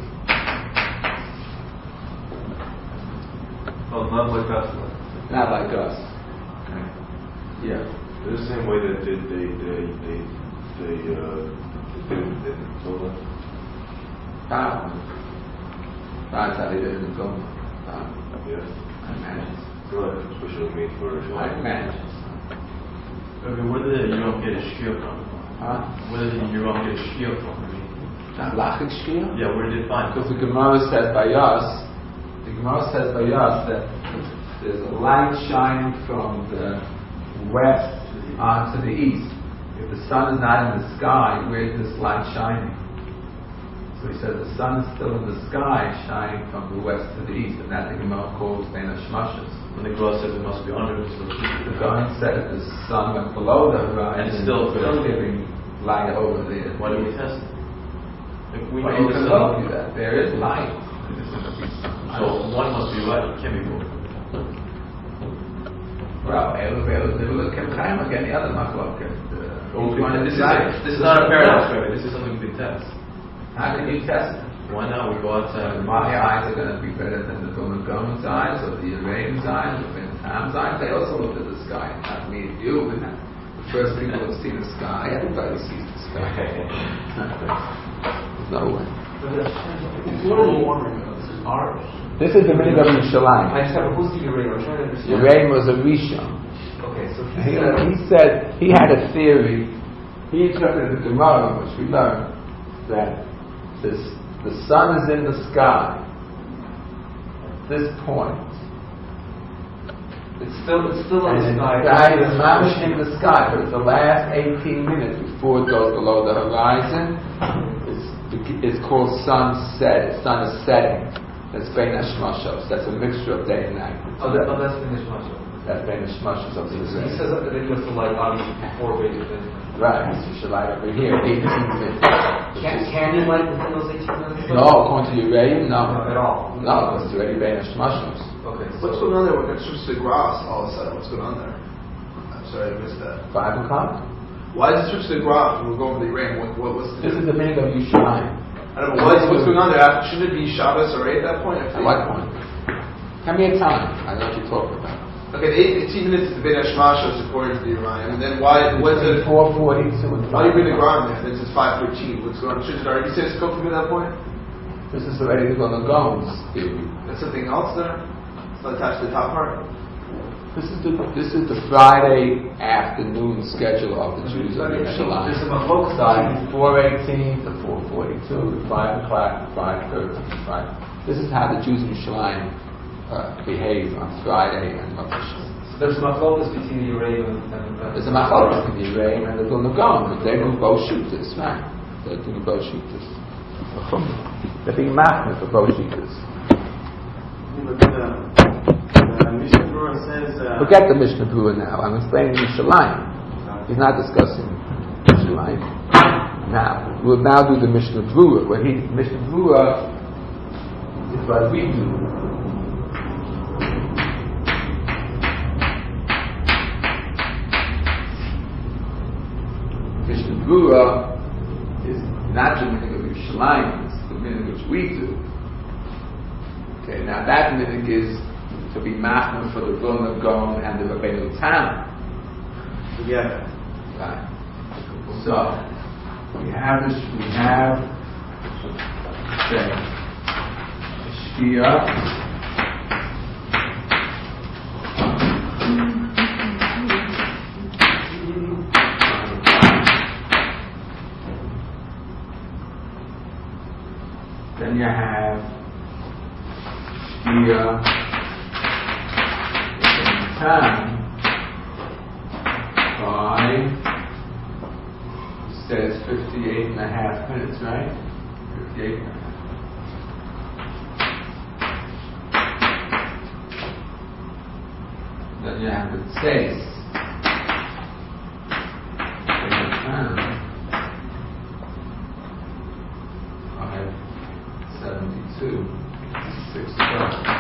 Oh, not like us. Not like us. Okay. Yeah. The same way that they they they they, they uh they do it in Torah. Wow. That's how they did it in Vilna. Wow. Yes. I imagine. So like a special meat for I Shalom. imagine. Okay, where did you don't get a shkia from? Huh? Where did you don't get a shkia from? I mean, Not Lachik Shkia? yeah, where did it find? Because the Gemara says by us, the Gemara says by us that there's a light shining from the west onto the east. If the sun is not in the sky, where is this light shining? So he says the sun is still in the sky, shining from the west to the east, and that the Gemara calls Bein Hashmashos. When the Gemara says it must be under it, so The Gemara said that the sun went below the horizon, And still- still giving light over there. why do we test it? If we Well, know you the can sun, argue that there is light. so one must be right, it can't be wrong. Well, Elu Elu Zivul Kem Chaim again, the other machloket. This is, this is not a paradox, right? This is something we can test. How can you test it? Why not? We go outside. My eyes are going to be better than the Vilna Gaon's eyes, or the Yereim's eyes, or the Ben Tam's eyes. They also looked at the sky. Not me and you. We're not the first people to see the sky. Everybody sees the sky. There's no way. Global warming, though. This is ours. This is the minute of Yerushalayim. I just have a who's the Yereim? I'm trying to understand. Yereim was a Rishon. Okay, so He, he's gonna. he said he had a theory. He interpreted the Gemara, which we learned, that this, the sun is in the sky. At this point, It's still, it's still on and the the sky. sky is not in the sky, but it's the last eighteen minutes before it goes below the horizon. It's, it's called sunset. Sun is setting. That's Bein Hashmashos. That's a mixture of day and night. Oh, that, oh that's finished much of. That's Bein Hashmashos of the He Israel. says that they must have like obviously before big thing. Right, so you should light over here, eighteen minutes. Can, can you light within those eighteen minutes? No, according to Yereim, no. Not at all. No, because it's already Bein Hashmashos. Okay. What's going on there? When it switches to grass all of a sudden, what's going on there? I'm sorry, I missed that. Five o'clock? Why did it switch to the Gra? We're going for the Ram. What, what was This is the minute of Yerushalayim. I don't know what's, what's going on there. After, shouldn't it be Shabbos or eight at that point? At what point? Tell me a time. I know what you're talking about. Okay, eight, eighteen minutes is the Beit Hashmashos according to the Uriah. And then why? What's it? four forty-two and Why do you bring the Gra in there? This is five thirteen. What's going on? Should it already say it's cooking at that point? This is already going to go. There's something else there. It's not attached to the top part. This is the this is the Friday afternoon schedule of the Jews of Yerushalayim. There's a machlok Starting four eighteen to four forty-two to five o'clock to five thirty. Right. This is how the Jews of Yerushalayim uh, behave on Friday and Rosh Hashanah. So there's a machlok between the Uraim and the. There's a machlok between the Uraim and the Vilna Gaon, but they do both shoot this, right? They do both shoot this. They're being machmir for both shooters. But the, the Mishnah Berurah says. Uh, Forget the Mishnah Berurah now. I'm explaining Yerushalayim. He's not discussing Yerushalayim. Now we'll now do the Mishnah Berurah. Where he Mishnah Berurah is what we do. Mishnah Berurah is not the minhag of Yerushalayim, it's the minhag which we do. Okay, now that minhag is to be machmir for the Vilna Gaon and the Rabbeinu Tam. together. Right. So we have this. We have say Shkia. Then you have Shkia time by it says fifty-eight and a half minutes, right? fifty-eight and a half. Then you have the Tzeis seventy-two, six twelve.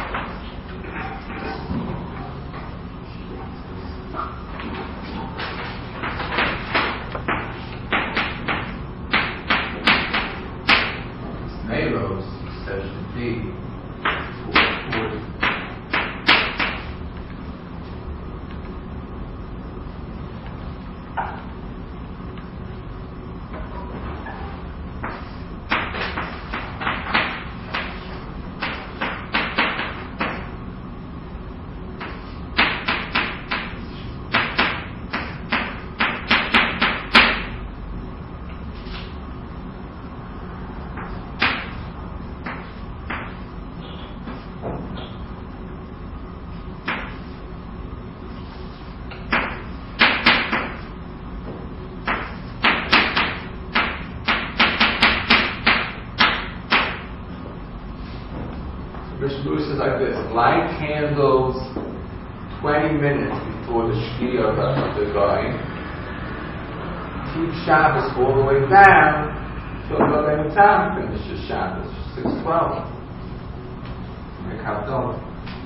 Neighbors, section D, four forty. Mishnah says like this: light candles twenty minutes before the Shkia of the guy. Keep Shabbos all the way down till the Rabbeinu Tam finishes Shabbos six twelve. Make Havdalah.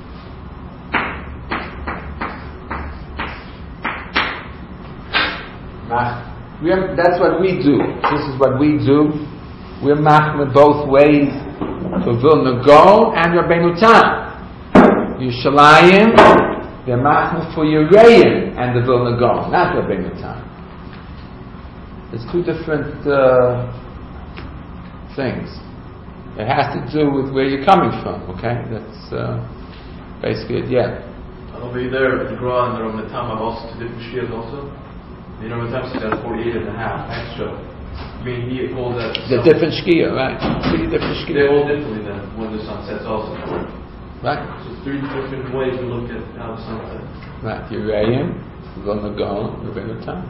We are, that's what we do. This is what we do. We're machmir both ways for Vilna Gaon and Rabbeinu Tam. Yerushalayim, they're machmir for Yereim and the Vilna Gaon, not Rabbeinu Tam. It's two different uh, things. It has to do with where you're coming from, okay? That's uh, basically it, yeah. I'll be there at the Gra and the Rabbeinu Tam have also two different shias also. The Rabbeinu Tam says that's forty-eight and a half extra. I mean, he calls that... The different Shkia, right? Three different Shkia. They're all differently then, when the sun sets also. Right. So three different ways to look at how the sun sets. Right. Yereim, Vilna Gaon, Rabbeinu Tam.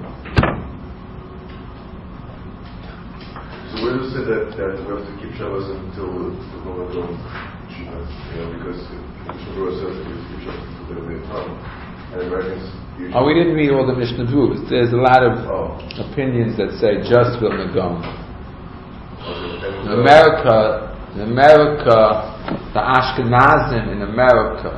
So where does it say that, that we have to keep Shabbos until the Vilna Gaon, you know, because Mishnah Berurah says that we have to keep Shabbos until the Rabbeinu Tam, and Americans usually... Oh, we didn't read all the Mishnah Berurah. There's a lot of Oh. opinions that say just Vilna Gaon. Okay. In America, in America, the Ashkenazim in America,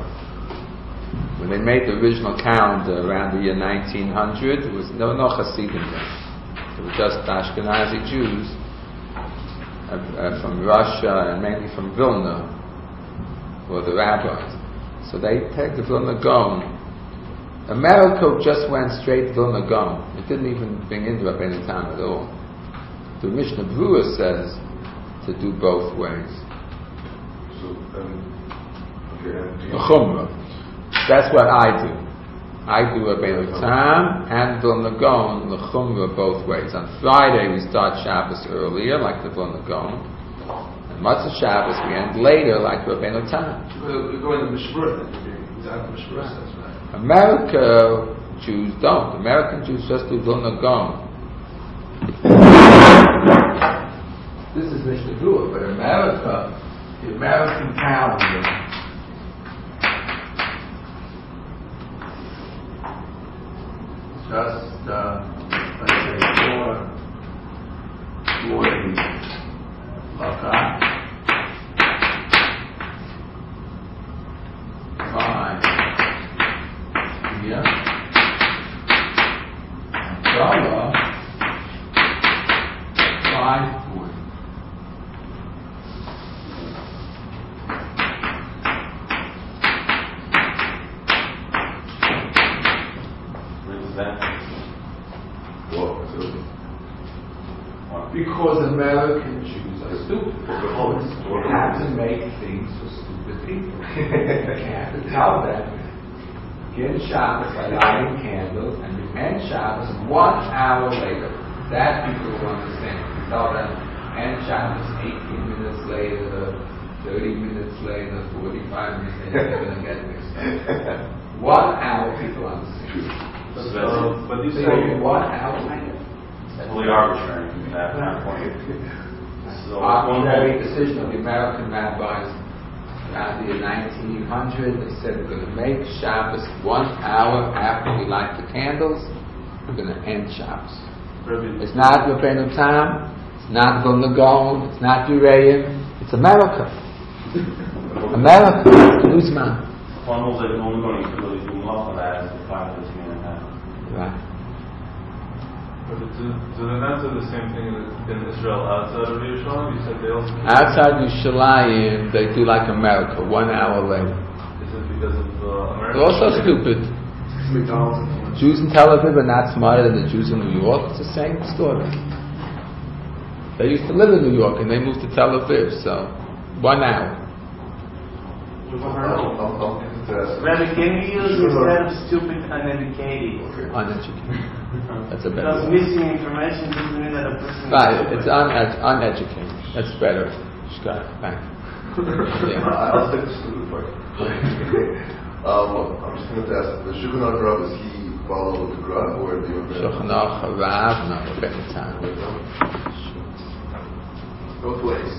when they made the original calendar around the year nineteen hundred, there was no, no Hasidim there. They were just Ashkenazi Jews uh, uh, from Russia and mainly from Vilna, were the rabbis. So they take the Vilna Gaon. America just went straight Vilna Gaon. It didn't even bring in Rabbeinu Tam at all. The Mishnah Berurah says to do both ways. So, um, okay, and do you- Chumrah. That's what I do. I do Rabbeinu Tam and Vilna Gaon, the Chumrah both ways. On Friday we start Shabbos earlier, like the Vilna Gaon. And Matzah Shabbos we end later, like Rabbeinu Tam. We're going to Mishmur then. You're doing exactly what Mishmur says, right? America Jews don't. American Jews just do Vilna Gaon. This is Mishnah Berurah, but America, the American calendar, just uh, let's say four forty Laka, five here, dollar five forty. Because American Jews are stupid. You have to make things for stupid people. You have to tell them, begin Shabbos by lighting candles and you end Shabbos one hour later. That people will understand. You tell them, end Shabbos eighteen minutes later, thirty minutes later, forty-five minutes later, they're going to get mixed up. One hour, people understand. So, so, but these So are one hour later. fully arbitrary from that standpoint. So, Arbitrary decision of the American rabbis around the nineteen hundred. They said we're going to make Shabbos one hour after we light the candles. We're going to end Shabbos. It's not Rabbeinu Tam. It's not Vilna Gaon. It's not Uraim. It's America. America. Newsman. one holds that only going to really do off of that is the five fifteen and a half. Right. But do, do they not do the same thing in Israel outside of Yerushalayim? You said they also do Outside Yerushalayim, they do like America, one hour later. Is it because of uh, America? They're also stupid. McDonald's. Jews in Tel Aviv are not smarter than the Jews in New York. It's the same story. They used to live in New York and they moved to Tel Aviv, so one hour. I'll, I'll, I'll get to that. Rabbi, can we use instead of stupid, uneducated? Uneducated. That's a better Because word. missing information doesn't mean that a person Right, is it's stupid. un- uneducated. That's better. Scott, thank you. Yeah. I'll take the stupid part. um, I'm just going to ask, the Shulchan Aruch, does he follow the Gra or the Shulchan Aruch Rav, no, Rabbeinu Tam. Both ways.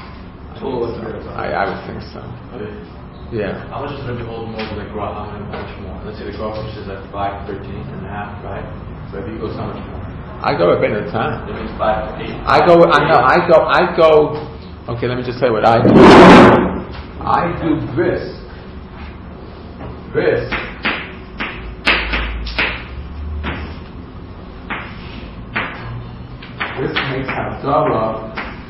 I, I would think so. Yeah. How much is Rebbe hold more than the Gra? How much more? Let's say the Gra is at five thirteen and a half, right? Rebbe goes how much more? I go Rabbeinu Tam. That means five eight. I go, I know, I go, I go, okay, let me just say what I do. I do bris. Bris. This makes Havdalah.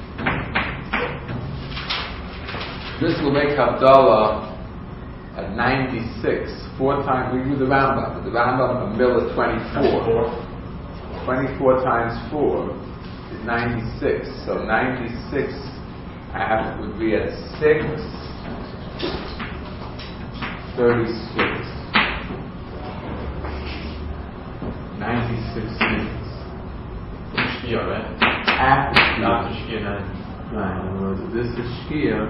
This will make Havdalah at ninety-six. Four times, we do the Rambam, but the Rambam a mill at twenty-four. twenty-four times four is ninety-six. So ninety-six half would be at six thirty-six. ninety-six minutes. Shkia, right? After Shkia. After Shkia, nine. Right, in other words, this is Shkia.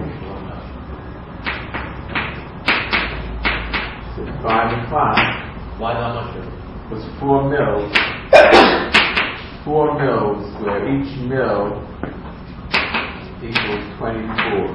So five o'clock. Why not much? Was four mills. Four mills where each mill equals twenty-four.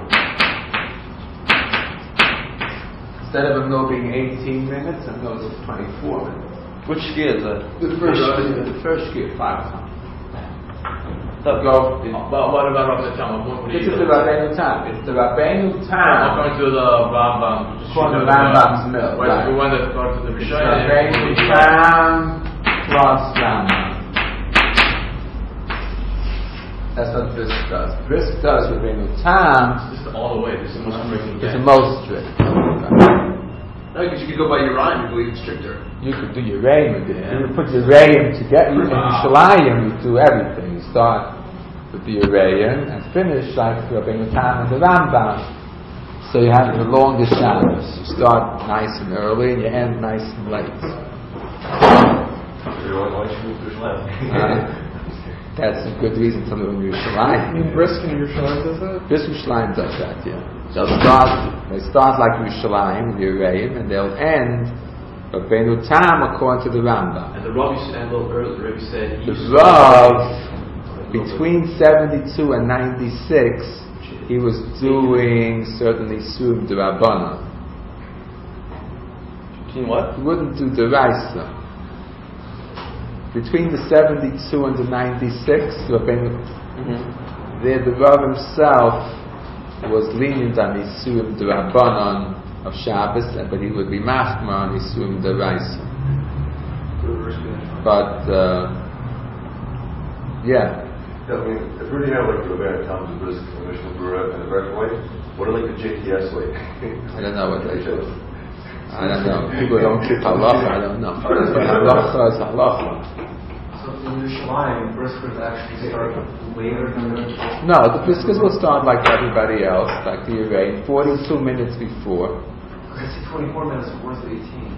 Instead of a mill being eighteen minutes, a mill is twenty-four minutes. Which ski is that? The first, the first ski, five o'clock. So, Go. but what about Rabbi Tam? What would This you is the do? Rabbeinu Tam. It's the Rabbeinu Tam. According to the Rambam. According to Rambam's mill, Right. right. The one that according to the It's Mishnah. Rabbeinu Tam plus Rambam. That's what Brisk does. Brisk does Rabbeinu Tam. This is all the way. This is the most strict. It's the most strict. No, because you could go by your rhyme, you believe it's stricter. You could do your Reim. You could put your Reim together. In Yerushalayim, you do everything. You start with the Reim and finish like Rabbeinu Tam and the Rambam. So you have the longest Shabbos. You start nice and early and you end nice and late. Uh, that's a good reason to learn Yerushalayim. You mean Brisk and Yerushalayim does that? Brisk Yerushalayim does that, yeah. They'll start, they start like Yerushalayim with Yereim, and they'll end Rabbeinu Tam according to the Rambam. And the Rav, and the Rabbi said, he The Rav, between seventy-two and ninety-six, he was doing certainly Surim D'Rabbanan. Between what? He wouldn't do D'Raisa. Between the seventy-two and the ninety-six, Rabbeinu, mm-hmm. there the Rav himself was lenient on Isurim D'Rabbanan of Shabbos, but he would be machmar on Isurim D'Raisa. But uh, yeah. Yeah, I mean, if we already have like the Rabbeinu Tam and Brisk and the Mishnah Berurah and the Rebbe way, what are like the J T S way? I don't know what they do. I don't know. People don't keep halacha. I don't know. Halacha is halacha. So in Yerushalayim, briskers actually start later than the... No, the briskers will start like everybody else, like the Yereim, forty-two minutes before. I see twenty-four minutes, where's the eighteen?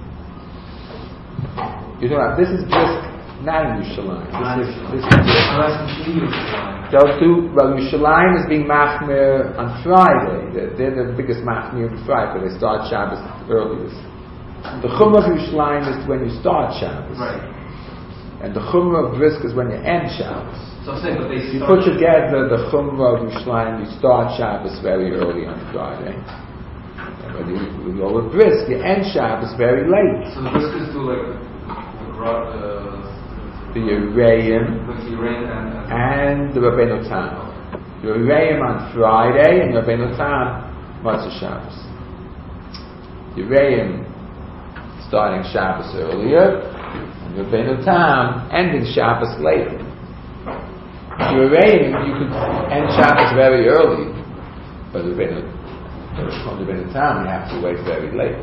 You don't have, this is brisk, not in Yerushalayim. This is, this is I'm asking you, Yerushalayim. They'll do, well, Yerushalayim is being machmir on Friday. They're, they're the biggest machmir on Friday, but they start Shabbos earliest. The Chumrah of Yerushalayim is when you start Shabbos. Right. And the Chumrah of Brisk is when you end Shabbos. So I'm saying, but they You start... put together the Chumrah of Yerushalayim, you start Shabbos very early on Friday. And when you, you go with Brisk, you end Shabbos very late. So the briskers do like the... the The Yereim With the rain and, and, and the Rabbeinu Tam. The Yereim on Friday and the Rabbeinu Tam Motzei Shabbos. Yereim starting Shabbos earlier and Rabbeinu Tam ending Shabbos later. Yereim you could end Shabbos very early, but the Rabbeinu Tam you have to wait very late.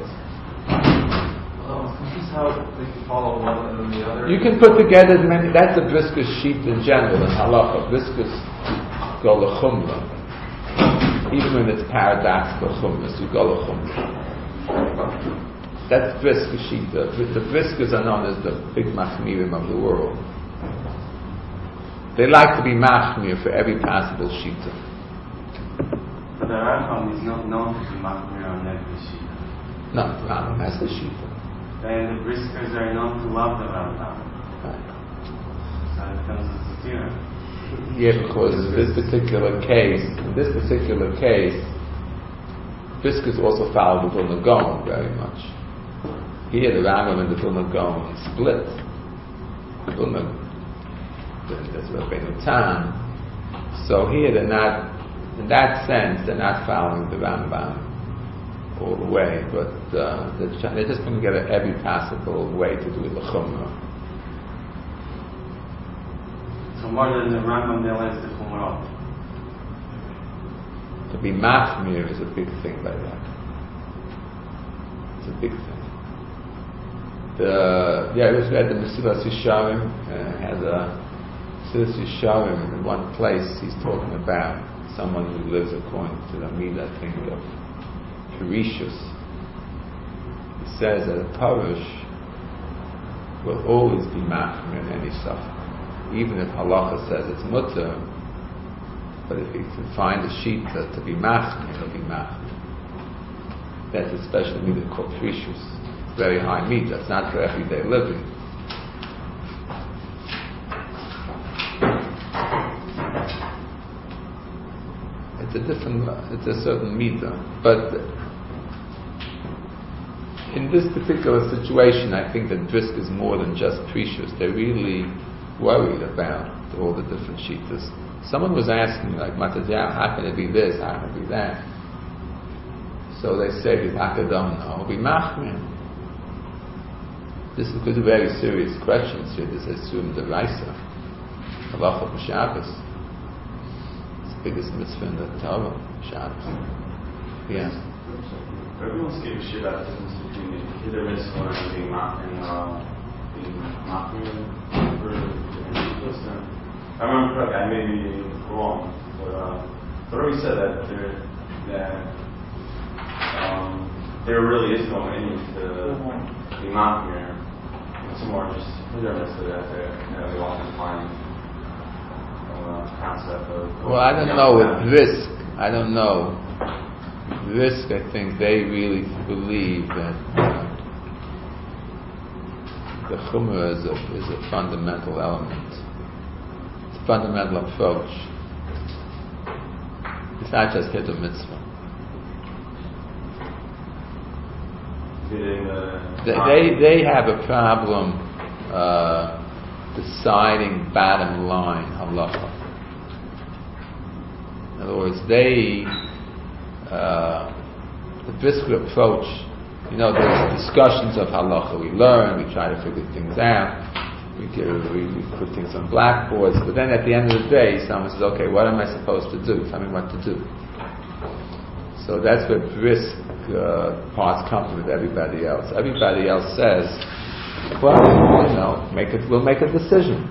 This is how they can follow one and then the other. You can put together as many. That's the briskus sheet in general in halacha. Briskus go lechumra, even when it's paradoxical chumras, you go lechumra. That's briskus sheet. The, the briskus are known as the big machmirim of the world. They like to be machmir for every possible shita. But the Rambam is not known to be machmir on every shita. No, the Rambam has the shita. And the briskers are known to love the Rambam. Right. So it becomes a steer. Yeah, because in this particular case, in this particular case, briskers also follow the Vilna Gaon very much. Here, the Rambam and the Vilna Gaon split. The Vilna, that's Rabbeinu Tam. So here, they're not, in that sense, they're not following the Rambam all the way, but uh, they're, trying, they're just going to get every possible way to do the Chumrah. So more than the Rambam, they like the Chumrah. To be machmir is a big thing by that. It's a big thing. The yeah, I just read the Mesilas Yesharim uh, has a Mesilas Yesharim in one place. He's talking about someone who lives according to the Midah thing of Perishus. He says that a parish will always be machmir in any suffering, even if halacha says it's mutter. But if you can find a sheet that to be machmir, it'll be machmir. That's a special midah called Perishus. It's very high midah. It's not for everyday living. It's a different. It's a certain midah, but. In this particular situation, I think that brisk is more than just precious. They're really worried about all the different shitas. Someone was asking, like, Matadiyah, how can it be this? How can it be that? So they say, I don't know. Be machmir. This is because of very serious questions here. This is Surim D'Raisa, halacha b'Shabbos. biggest mitzvah in the Torah, Shabbos. Yeah. Everyone's gave a shit about the difference between the Hitler mitzvah and being mocked and uh, being mocked for different people. I remember correctly, I may be wrong, but uh, Thoreau said that there that um, there really is no ending to the mock here. It's more just Hitler mitzvah that they, you know, they often find uh, concept of. Well, I don't know with risk. I don't know. Risk, I think they really believe that uh, the Chumrah is a, is a fundamental element. It's a fundamental approach. It's not just hit a mitzvah. They, they, they have a problem uh, deciding bottom line halacha. In other words, they Uh, the Brisker approach, you know, there's discussions of halacha. We learn, we try to figure things out, we, give, we, we put things on blackboards, but then at the end of the day, someone says, okay, what am I supposed to do? Tell me what to do. So that's where Brisk uh, parts come with everybody else. Everybody else says, well, you know, make it, we'll make a decision.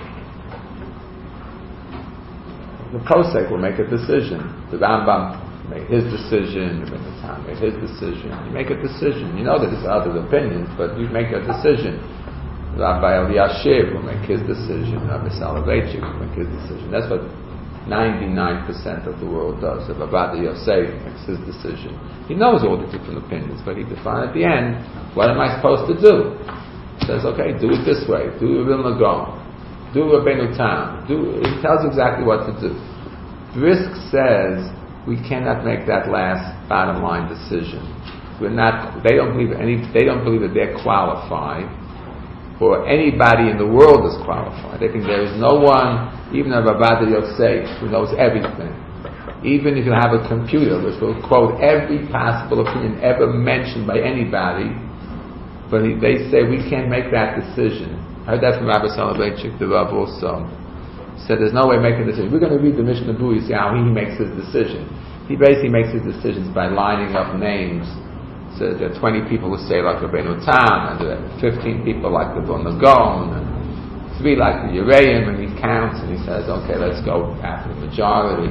The Kosek will make a decision. The Rambam made his decision, Ibn Tam made his decision. You make a decision. You know that there's other opinions, but you make a decision. Rabbi Eliashiv will make his decision. Rabbi Soloveitchik will make his decision. That's what ninety-nine percent of the world does. If Rabbi Yosef makes his decision, he knows all the different opinions, but he defines at the end, what am I supposed to do? He says, okay, do it this way. Do Vilna Gaon. Do Rabbeinu Tam. Do. He tells exactly what to do. Brisk says, we cannot make that last bottom line decision. We're not. They don't believe any. They don't believe that they're qualified, or anybody in the world is qualified. They think there is no one, even a Rabbi Yosef, who knows everything. Even if you have a computer which will quote every possible opinion ever mentioned by anybody, but he, they say we can't make that decision. I heard that from Rabbi Soloveitchik, the Rav also. Said there's no way of making a decision. We're going to read the Mishnah Berurah, you see how he makes his decision. He basically makes his decisions by lining up names. So there are twenty people who say like Rabbeinu Tam, and there are fifteen people like the Vilna Gaon, and three like the Yereim, and he counts and he says, okay, let's go after the majority.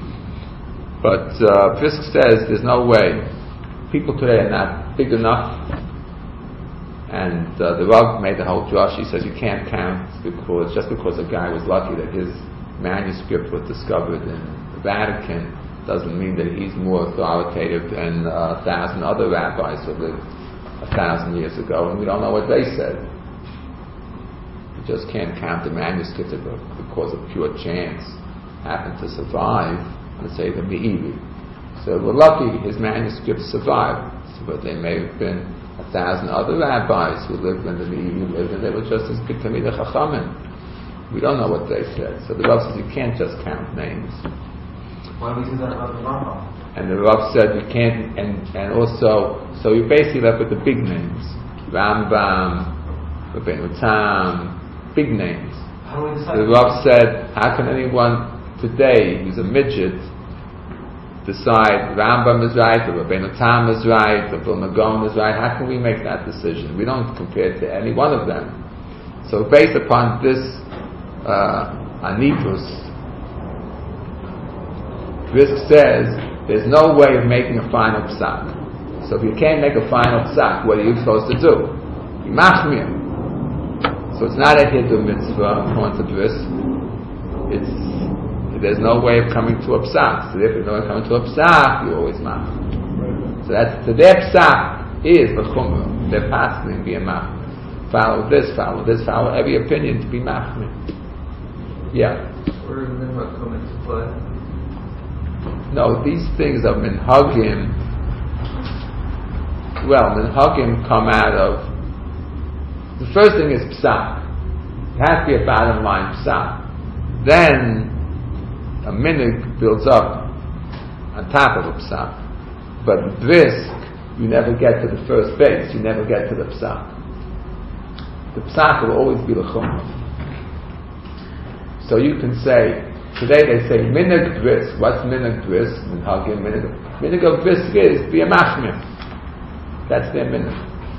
But uh, Brisk says there's no way. People today are not big enough. And uh, the Rav made the whole drush. He says you can't count because just because a guy was lucky that his manuscript was discovered in the Vatican doesn't mean that he's more authoritative than uh, a thousand other rabbis who lived a thousand years ago, and we don't know what they said. You just can't count the manuscripts because of pure chance happened to survive and say the Me'ivi. So we're lucky his manuscripts survived, but they may have been a thousand other rabbis who lived when the Me'ivi lived, and they were just as big Talmidei Chachamim. We don't know what they said. So the Rav says you can't just count names. Why do we do that about the Rambam? And the Rav said you can't, and, and also, so you basically left with the big names. Rambam, Rabbeinu Tam, big names. How do we decide? The Rav said, how can anyone today who's a midget decide Rambam is right, or Rabbeinu Tam is right, or Vilna Gaon is right? How can we make that decision? We don't compare to any one of them. So based upon this uh, anipus, Brisk says there's no way of making a final psak. So if you can't make a final psak, what are you supposed to do? You machmir. So it's not a hiddur mitzvah according to Brisk. It's there's no way of coming to a psak. So if there's no way of coming to a psak, you always machmir. So that's so their psak is the chumrah. They're passing be a machmir. Follow this, follow this, follow every opinion to be machmir. Yeah. Where does minhag come into play? No, these things of minhagim. Well, minhagim come out of. The first thing is psak. It has to be a bottom line psak. Then a minhag builds up on top of a psak. But brisk, you never get to the first base. You never get to the psak. The psak will always be the chumrah. So you can say Today they say minhag brisk. What's minhag brisk? Minhagim minhag. Minhag of brisk is be a machmir. That's their minhag.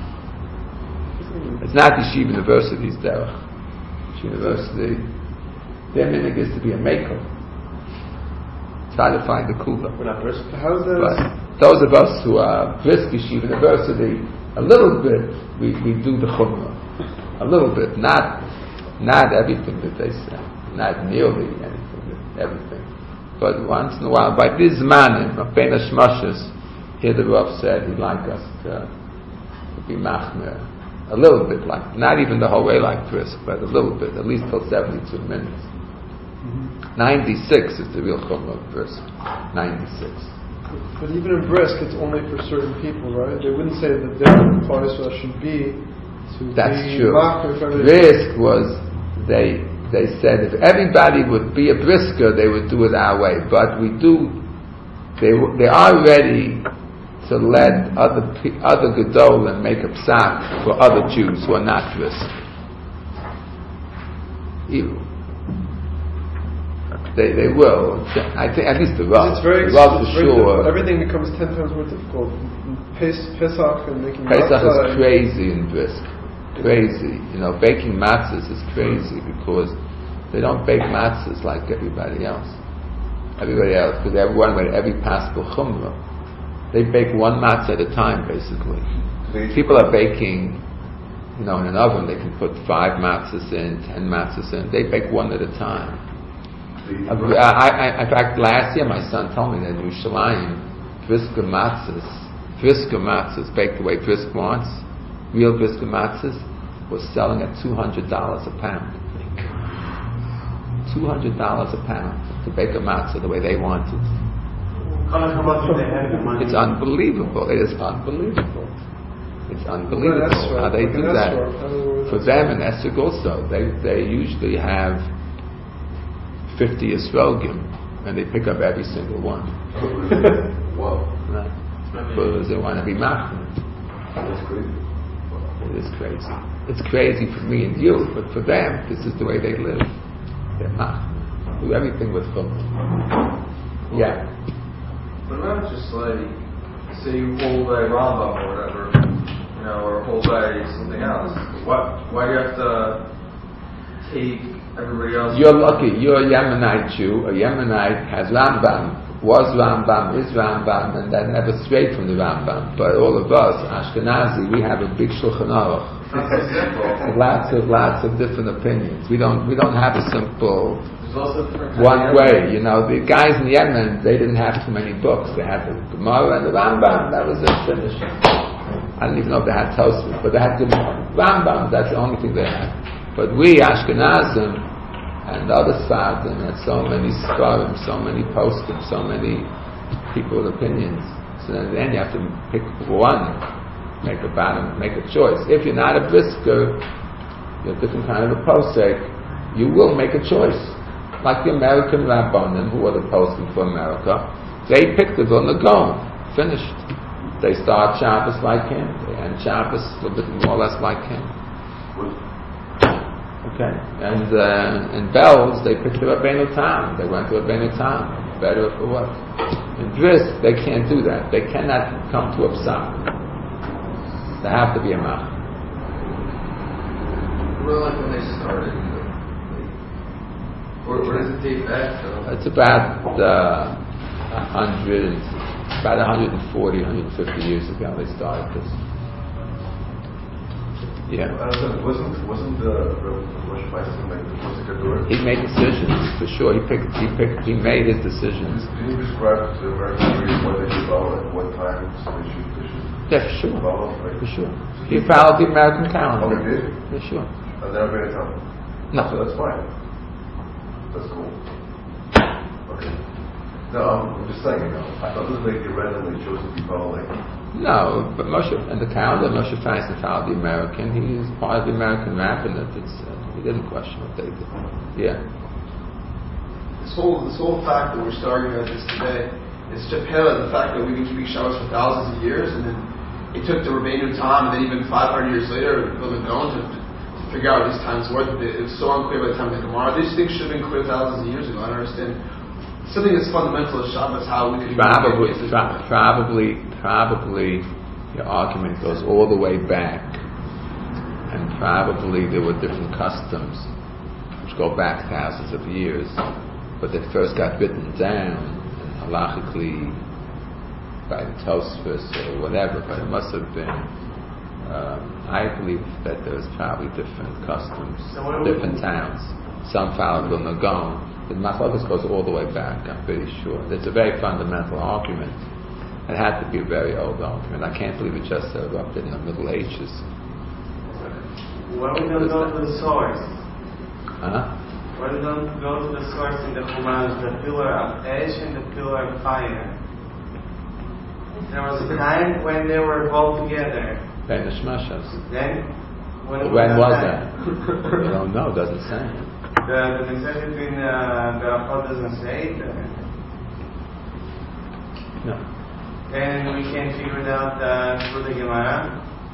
It's not Yeshiva University's derech. Yeshiva University, their minhag is to be a maker. Try to find the kula. We're not brisk. How's that? But those of us who are brisk Yeshiva University, a little bit we, we do the chumrah. A little bit, not not everything that they say, not nearly anything, everything. But once in a while, by this man, Ben Hashmashas, here the Rav said he'd like us to, to be machmer. A little bit, like not even the whole way like brisk, but a little bit, at least till seventy-two minutes. Mm-hmm. ninety-six is the real chumrah of brisk. ninety-six. But even in brisk, it's only for certain people, right? They wouldn't say that their paraswa should be to That's be true. Brisk was they they said if everybody would be a brisker, they would do it our way. But we do. They they are ready to let other other gadol and make a psak for other Jews who are not brisk. You. They they will. I think at least the Rav. It's very, the Rav it's for very sure. Everything becomes ten times more difficult. Pes- Pesach and making Pesach matzah is crazy in brisk. Crazy. You know, baking matzahs is crazy because they don't bake matzahs like everybody else. Everybody else, because everyone with every possible chumrah. They bake one matzah at a time, basically. People are baking, you know, in an oven. They can put five matzahs in, ten matzahs in. They bake one at a time. I, I, I, in fact, last year my son told me that in Yerushalayim, brisker matzahs, brisker matzahs baked the way brisk wants, real brisker matzahs, was selling at two hundred dollars a pound. two hundred dollars a pound to bake a matzah the way they want it. It's unbelievable. It is unbelievable. It's unbelievable how they do that. For them in Esrog also, they, they usually have fifty esrogim, and they pick up every single one. Wow. Right. Because they want to be machmir. That's crazy. It is crazy. It's crazy for me and you, but for them, this is the way they live. They're machmir. Do everything with them. Yeah. But not just like, say you hold a Rambam or whatever, you know, or hold by something else. Why, why do you have to take everybody else? You're lucky. You're a Yemenite Jew. A Yemenite has Rambam, was Rambam, is Rambam, and that never strayed from the Rambam. But all of us, Ashkenazi, we have a big Shulchan Aruch. Lots of lots of different opinions. We don't we don't have a simple one way. You know, the guys in Yemen, they didn't have too many books. They had the Gemara and the Rambam. That was it. Finished. I don't even know if they had Tosfos, but they had the Rambam. That's the only thing they had. But we Ashkenazim and the other Sfardim had so many Sfarim, so many poskim, so many people with opinions. So then you have to pick one. Make a bottom, make a choice. If you're not a brisker, you're a different kind of a posek, you will make a choice. Like the American Rabbanim, who were the poskim for America, they picked the Vilna Gaon, finished. They start Shabbos like him, they end Shabbos a little bit more or less like him. Okay, and uh, in Bells, they picked the Rabbeinu Tam, they went to Rabbeinu Tam, better for what? In Brisk, they can't do that. They cannot come to a psak. They have to be a mach. Well, like when they started, where, where does it date back to? It's about uh, one hundred, about one forty, one fifty years ago they started this. Yeah. Wasn't wasn't the Rosh Hashanah like the first Kador? He made decisions for sure. He picked. He picked. He made his decisions. Did he prescribe to American what they should follow at what time so they should? They should Yeah, for sure. follow, right? For sure. He followed the American calendar. Oh, he did? For sure. I've never been to town. No. So that's fine. That's cool. Okay. No, I'm just saying, you know, I thought this was like they randomly chose to be following. No, but Moshe and the calendar, Moshe Feinstein followed the American. He is part of the American rabbinate. It's uh, he didn't question what they did. Yeah. This whole this whole fact that we're starting at this today is Japela, the fact that we've been keeping Shabbos for thousands of years, and then it took the Rabbeinu Tam, and then even five hundred years later, Vilna Gaon to, to figure out these times were. It's so unclear by the time of the Gemara. These things should have been clear thousands of years ago. I don't understand. Something that's fundamental to Shabbos, how we could probably, pro- probably, probably, your argument goes all the way back, and probably there were different customs which go back thousands of years, but they first got written down and halachically by the Tosfos or whatever. But it must have been. Um, I believe that there's probably different customs, different towns. Some followed the Nagon. The Machlokes goes all the way back, I'm pretty sure. It's a very fundamental argument. It had to be a very old argument. I can't believe it just erupted in the Middle Ages. Why we don't go to the source? Huh? Why we don't go to the source in the Chumash, the pillar of ash and the pillar of fire? There was a time when they were both together. Ben Shmashas. Then, when, when was that? I don't know, it doesn't say. The, the message between uh, the Achot doesn't say it. No. Then we can figure it out uh, through the Gemara.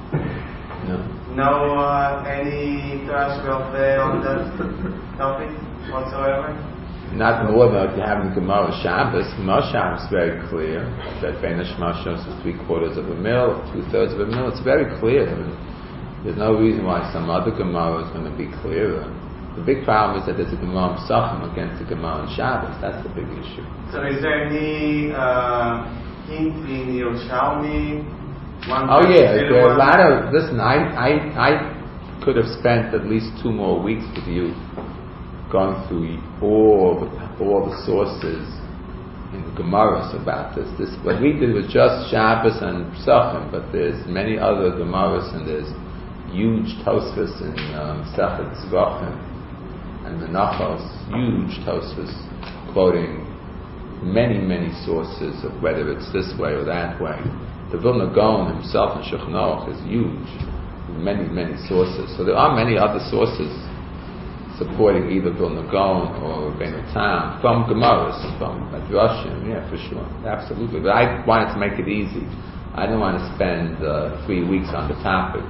No. No uh, any Torah Sheba'al on that topic whatsoever? Not more than having the Gemara Shabbos. Gemara Shabbos is very clear that Ben Shmashas is three quarters of a mil, two thirds of a mil. It's very clear. I mean, there's no reason why some other Gemara is going to be clearer. The big problem is that there's a Gemara Pesachim against the Gemara on Shabbos. That's the big issue. So is there any uh, hint in Yerushalmi? Oh yeah, there are a lot of, listen, I, I, I could have spent at least two more weeks with you going through all the, all the sources in the Gemaras about this. This. What we did was just Shabbos and Pesachim, but there's many other Gemaras and there's huge Tosfos in um, Sechet Tzvachim and Menachos, huge Tosfos, quoting many, many sources of whether it's this way or that way. The Vilna Gaon himself in Shulchan Aruch is huge, many, many sources. So there are many other sources supporting either Vilna Gaon or Rabbeinu Tam from Gemaras, from Midrashim, yeah, for sure, absolutely. But I wanted to make it easy. I didn't want to spend uh, three weeks on the topic,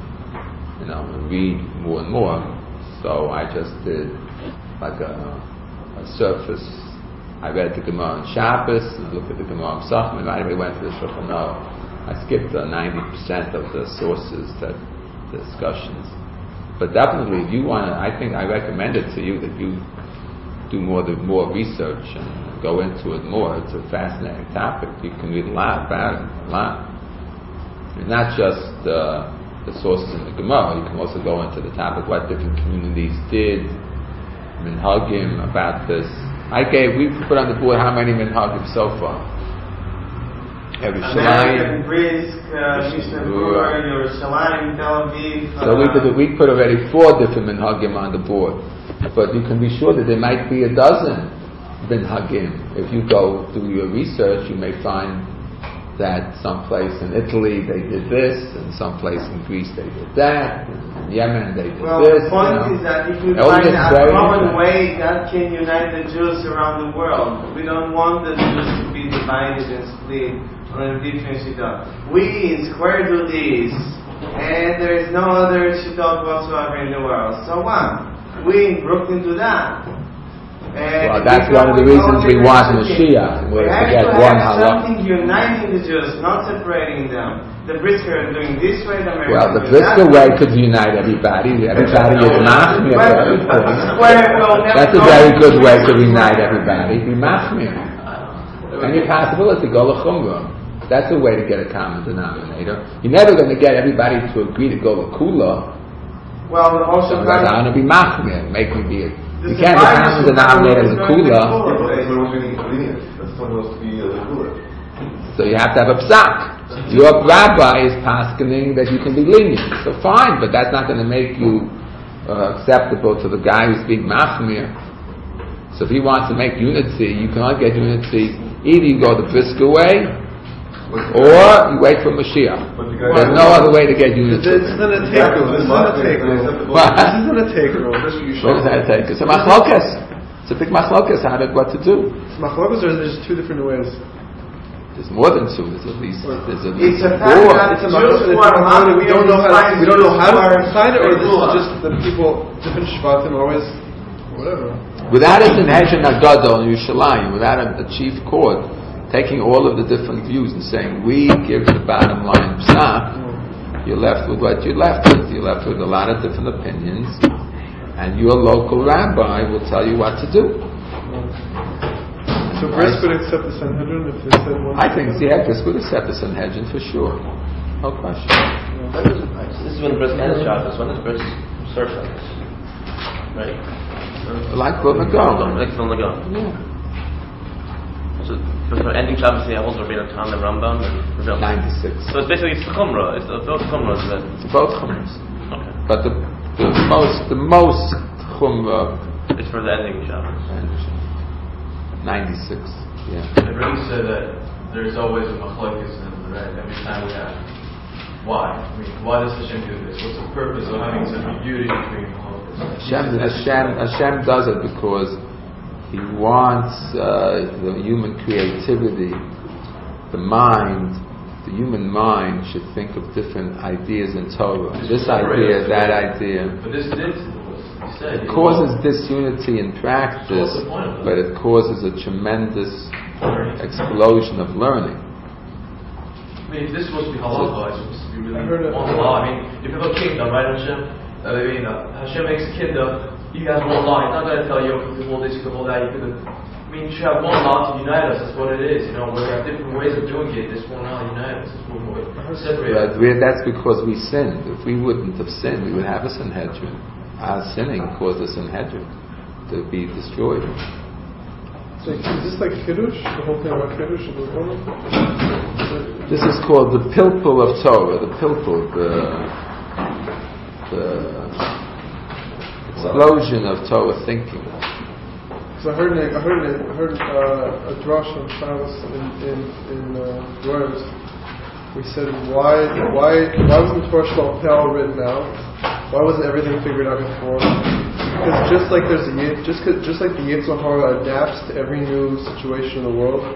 you know, and read more and more. So I just did like a, a surface. I read the Gemara on Shabbos, and looked at the Gemara on Pesachim, and right away went to the Shulchan Aruch. I skipped uh, ninety percent of the sources, that the discussions. But definitely, if you want to, I think I recommend it to you that you do more the more research and go into it more. It's a fascinating topic. You can read a lot about it, a lot. And not just uh, the sources in the Gemara. You can also go into the topic what different communities did, minhagim about this. I gave, we put on the board how many minhagim so far. American, Brisk, uh, Mishnah Berurah, Yerushalayim, Tel Aviv. So we put, we put already four different minhagim on the board. But you can be sure that there might be a dozen minhagim. If you go do your research, you may find that someplace in Italy they did this, and someplace in Greece they did that, and in Yemen they did well, this. Well, the point you know. is that if we All find this a very common different. way that can unite the Jews around the world, we don't want the Jews to be divided and split on a different shitah. We in Square do this, and there is no other shitah whatsoever in the world. So what? We in Brooklyn do that. And well, that's one of the reasons we want Mashiach. We to have get to one have halakha. something uniting the Jews, not separating them. The Brisker are doing this way, the Americans Well, the do Brisker that way could unite everybody. Everybody is machmir for everything. Well, That's a very good way to unite everybody. Be machmir. Any possibility, go l'chumrah. That's a way to get a common denominator. You're never going to get everybody to agree to go l'kula. Well, also, So I want to be machmir. Make me be a You can't be common denominator as a kula. So you have to have a psak. Your rabbi is paskening that you can be lenient. So fine, but that's not going to make you uh, acceptable to the guy who's being machmir. So if he wants to make unity, you cannot get unity. Either you go the Brisker way, or you wait for Mashiach. There's no other way to get unity. This isn't a takeover. This isn't a takeover. This isn't a takeover. What is that a takeover? It's a machlokes. It's a big machlokes how to, what to do. It's machlokes, or there's two different ways? There's more than two. There's at least there's at least It's a fact four. that It's a Jews Jews who are not we don't know how to, we don't know how to define it, or this is Ruach. just the people, different Shvatim always, whatever. Without a Sanhedrin Agadol in Yerushalayim, without a, a chief court taking all of the different views and saying we give the bottom line psak, you're left with what you're left with. You're left with a lot of different opinions, and your local rabbi will tell you what to do. So Brisk would accept the Sanhedrin if they said one. I think the Brisk would accept the Sanhedrin for sure. No question. When is, this is when Brisk ends Shabbos. When does Brisk start Shabbos? Right? Like Vilna Gaon. Like Vilna Gaon. Yeah. So for ending Shabbos, he holds Rabbeinu Tam and Rambam and Rabbeinu. ninety-six. So it's basically it's the Chumrah. It's the, both Chumrahs. That It's both chumras. okay. But the, the most the most chumrah It's for the ending Shabbos. ninety-six. Yeah. It really said that there's always a machlokes in the right every time we have. Why? I mean, why does Hashem do this? What's the purpose of having such ambiguity between machlokes? Hashem, Hashem, Hashem does it because He wants uh, the human creativity, the mind, the human mind should think of different ideas in Torah. This idea, that idea. But this did. It causes disunity in practice, but it causes a tremendous explosion of learning. I mean, if this was supposed to be halacha, it's supposed to be really it. one law. I mean, if you have a kingdom, right, Hashem? Uh, I mean, uh, Hashem makes a kingdom, He has one law. He's not going to tell you, you can hold this, you can hold that, you can. I mean, you should have one law to unite us. That's what it is. You know, we have different ways of doing it. This one law unite us. This one way separate. But we, that's because we sinned. If we wouldn't have sinned, we would have a Sanhedrin. Our sinning caused a Sanhedrin to be destroyed. So is this like Kiddush? The whole thing about Kiddush? This is called the pilpul of Torah. The pilpul, the, the explosion of Torah thinking. So I heard, I heard, I heard uh, a drush on Shabbos in in, in uh, words. We said, why, why, why wasn't Torah Shabbat Pel written out? Why wasn't everything figured out before? Because just like there's a, just, just like the Yetzer Hara adapts to every new situation in the world,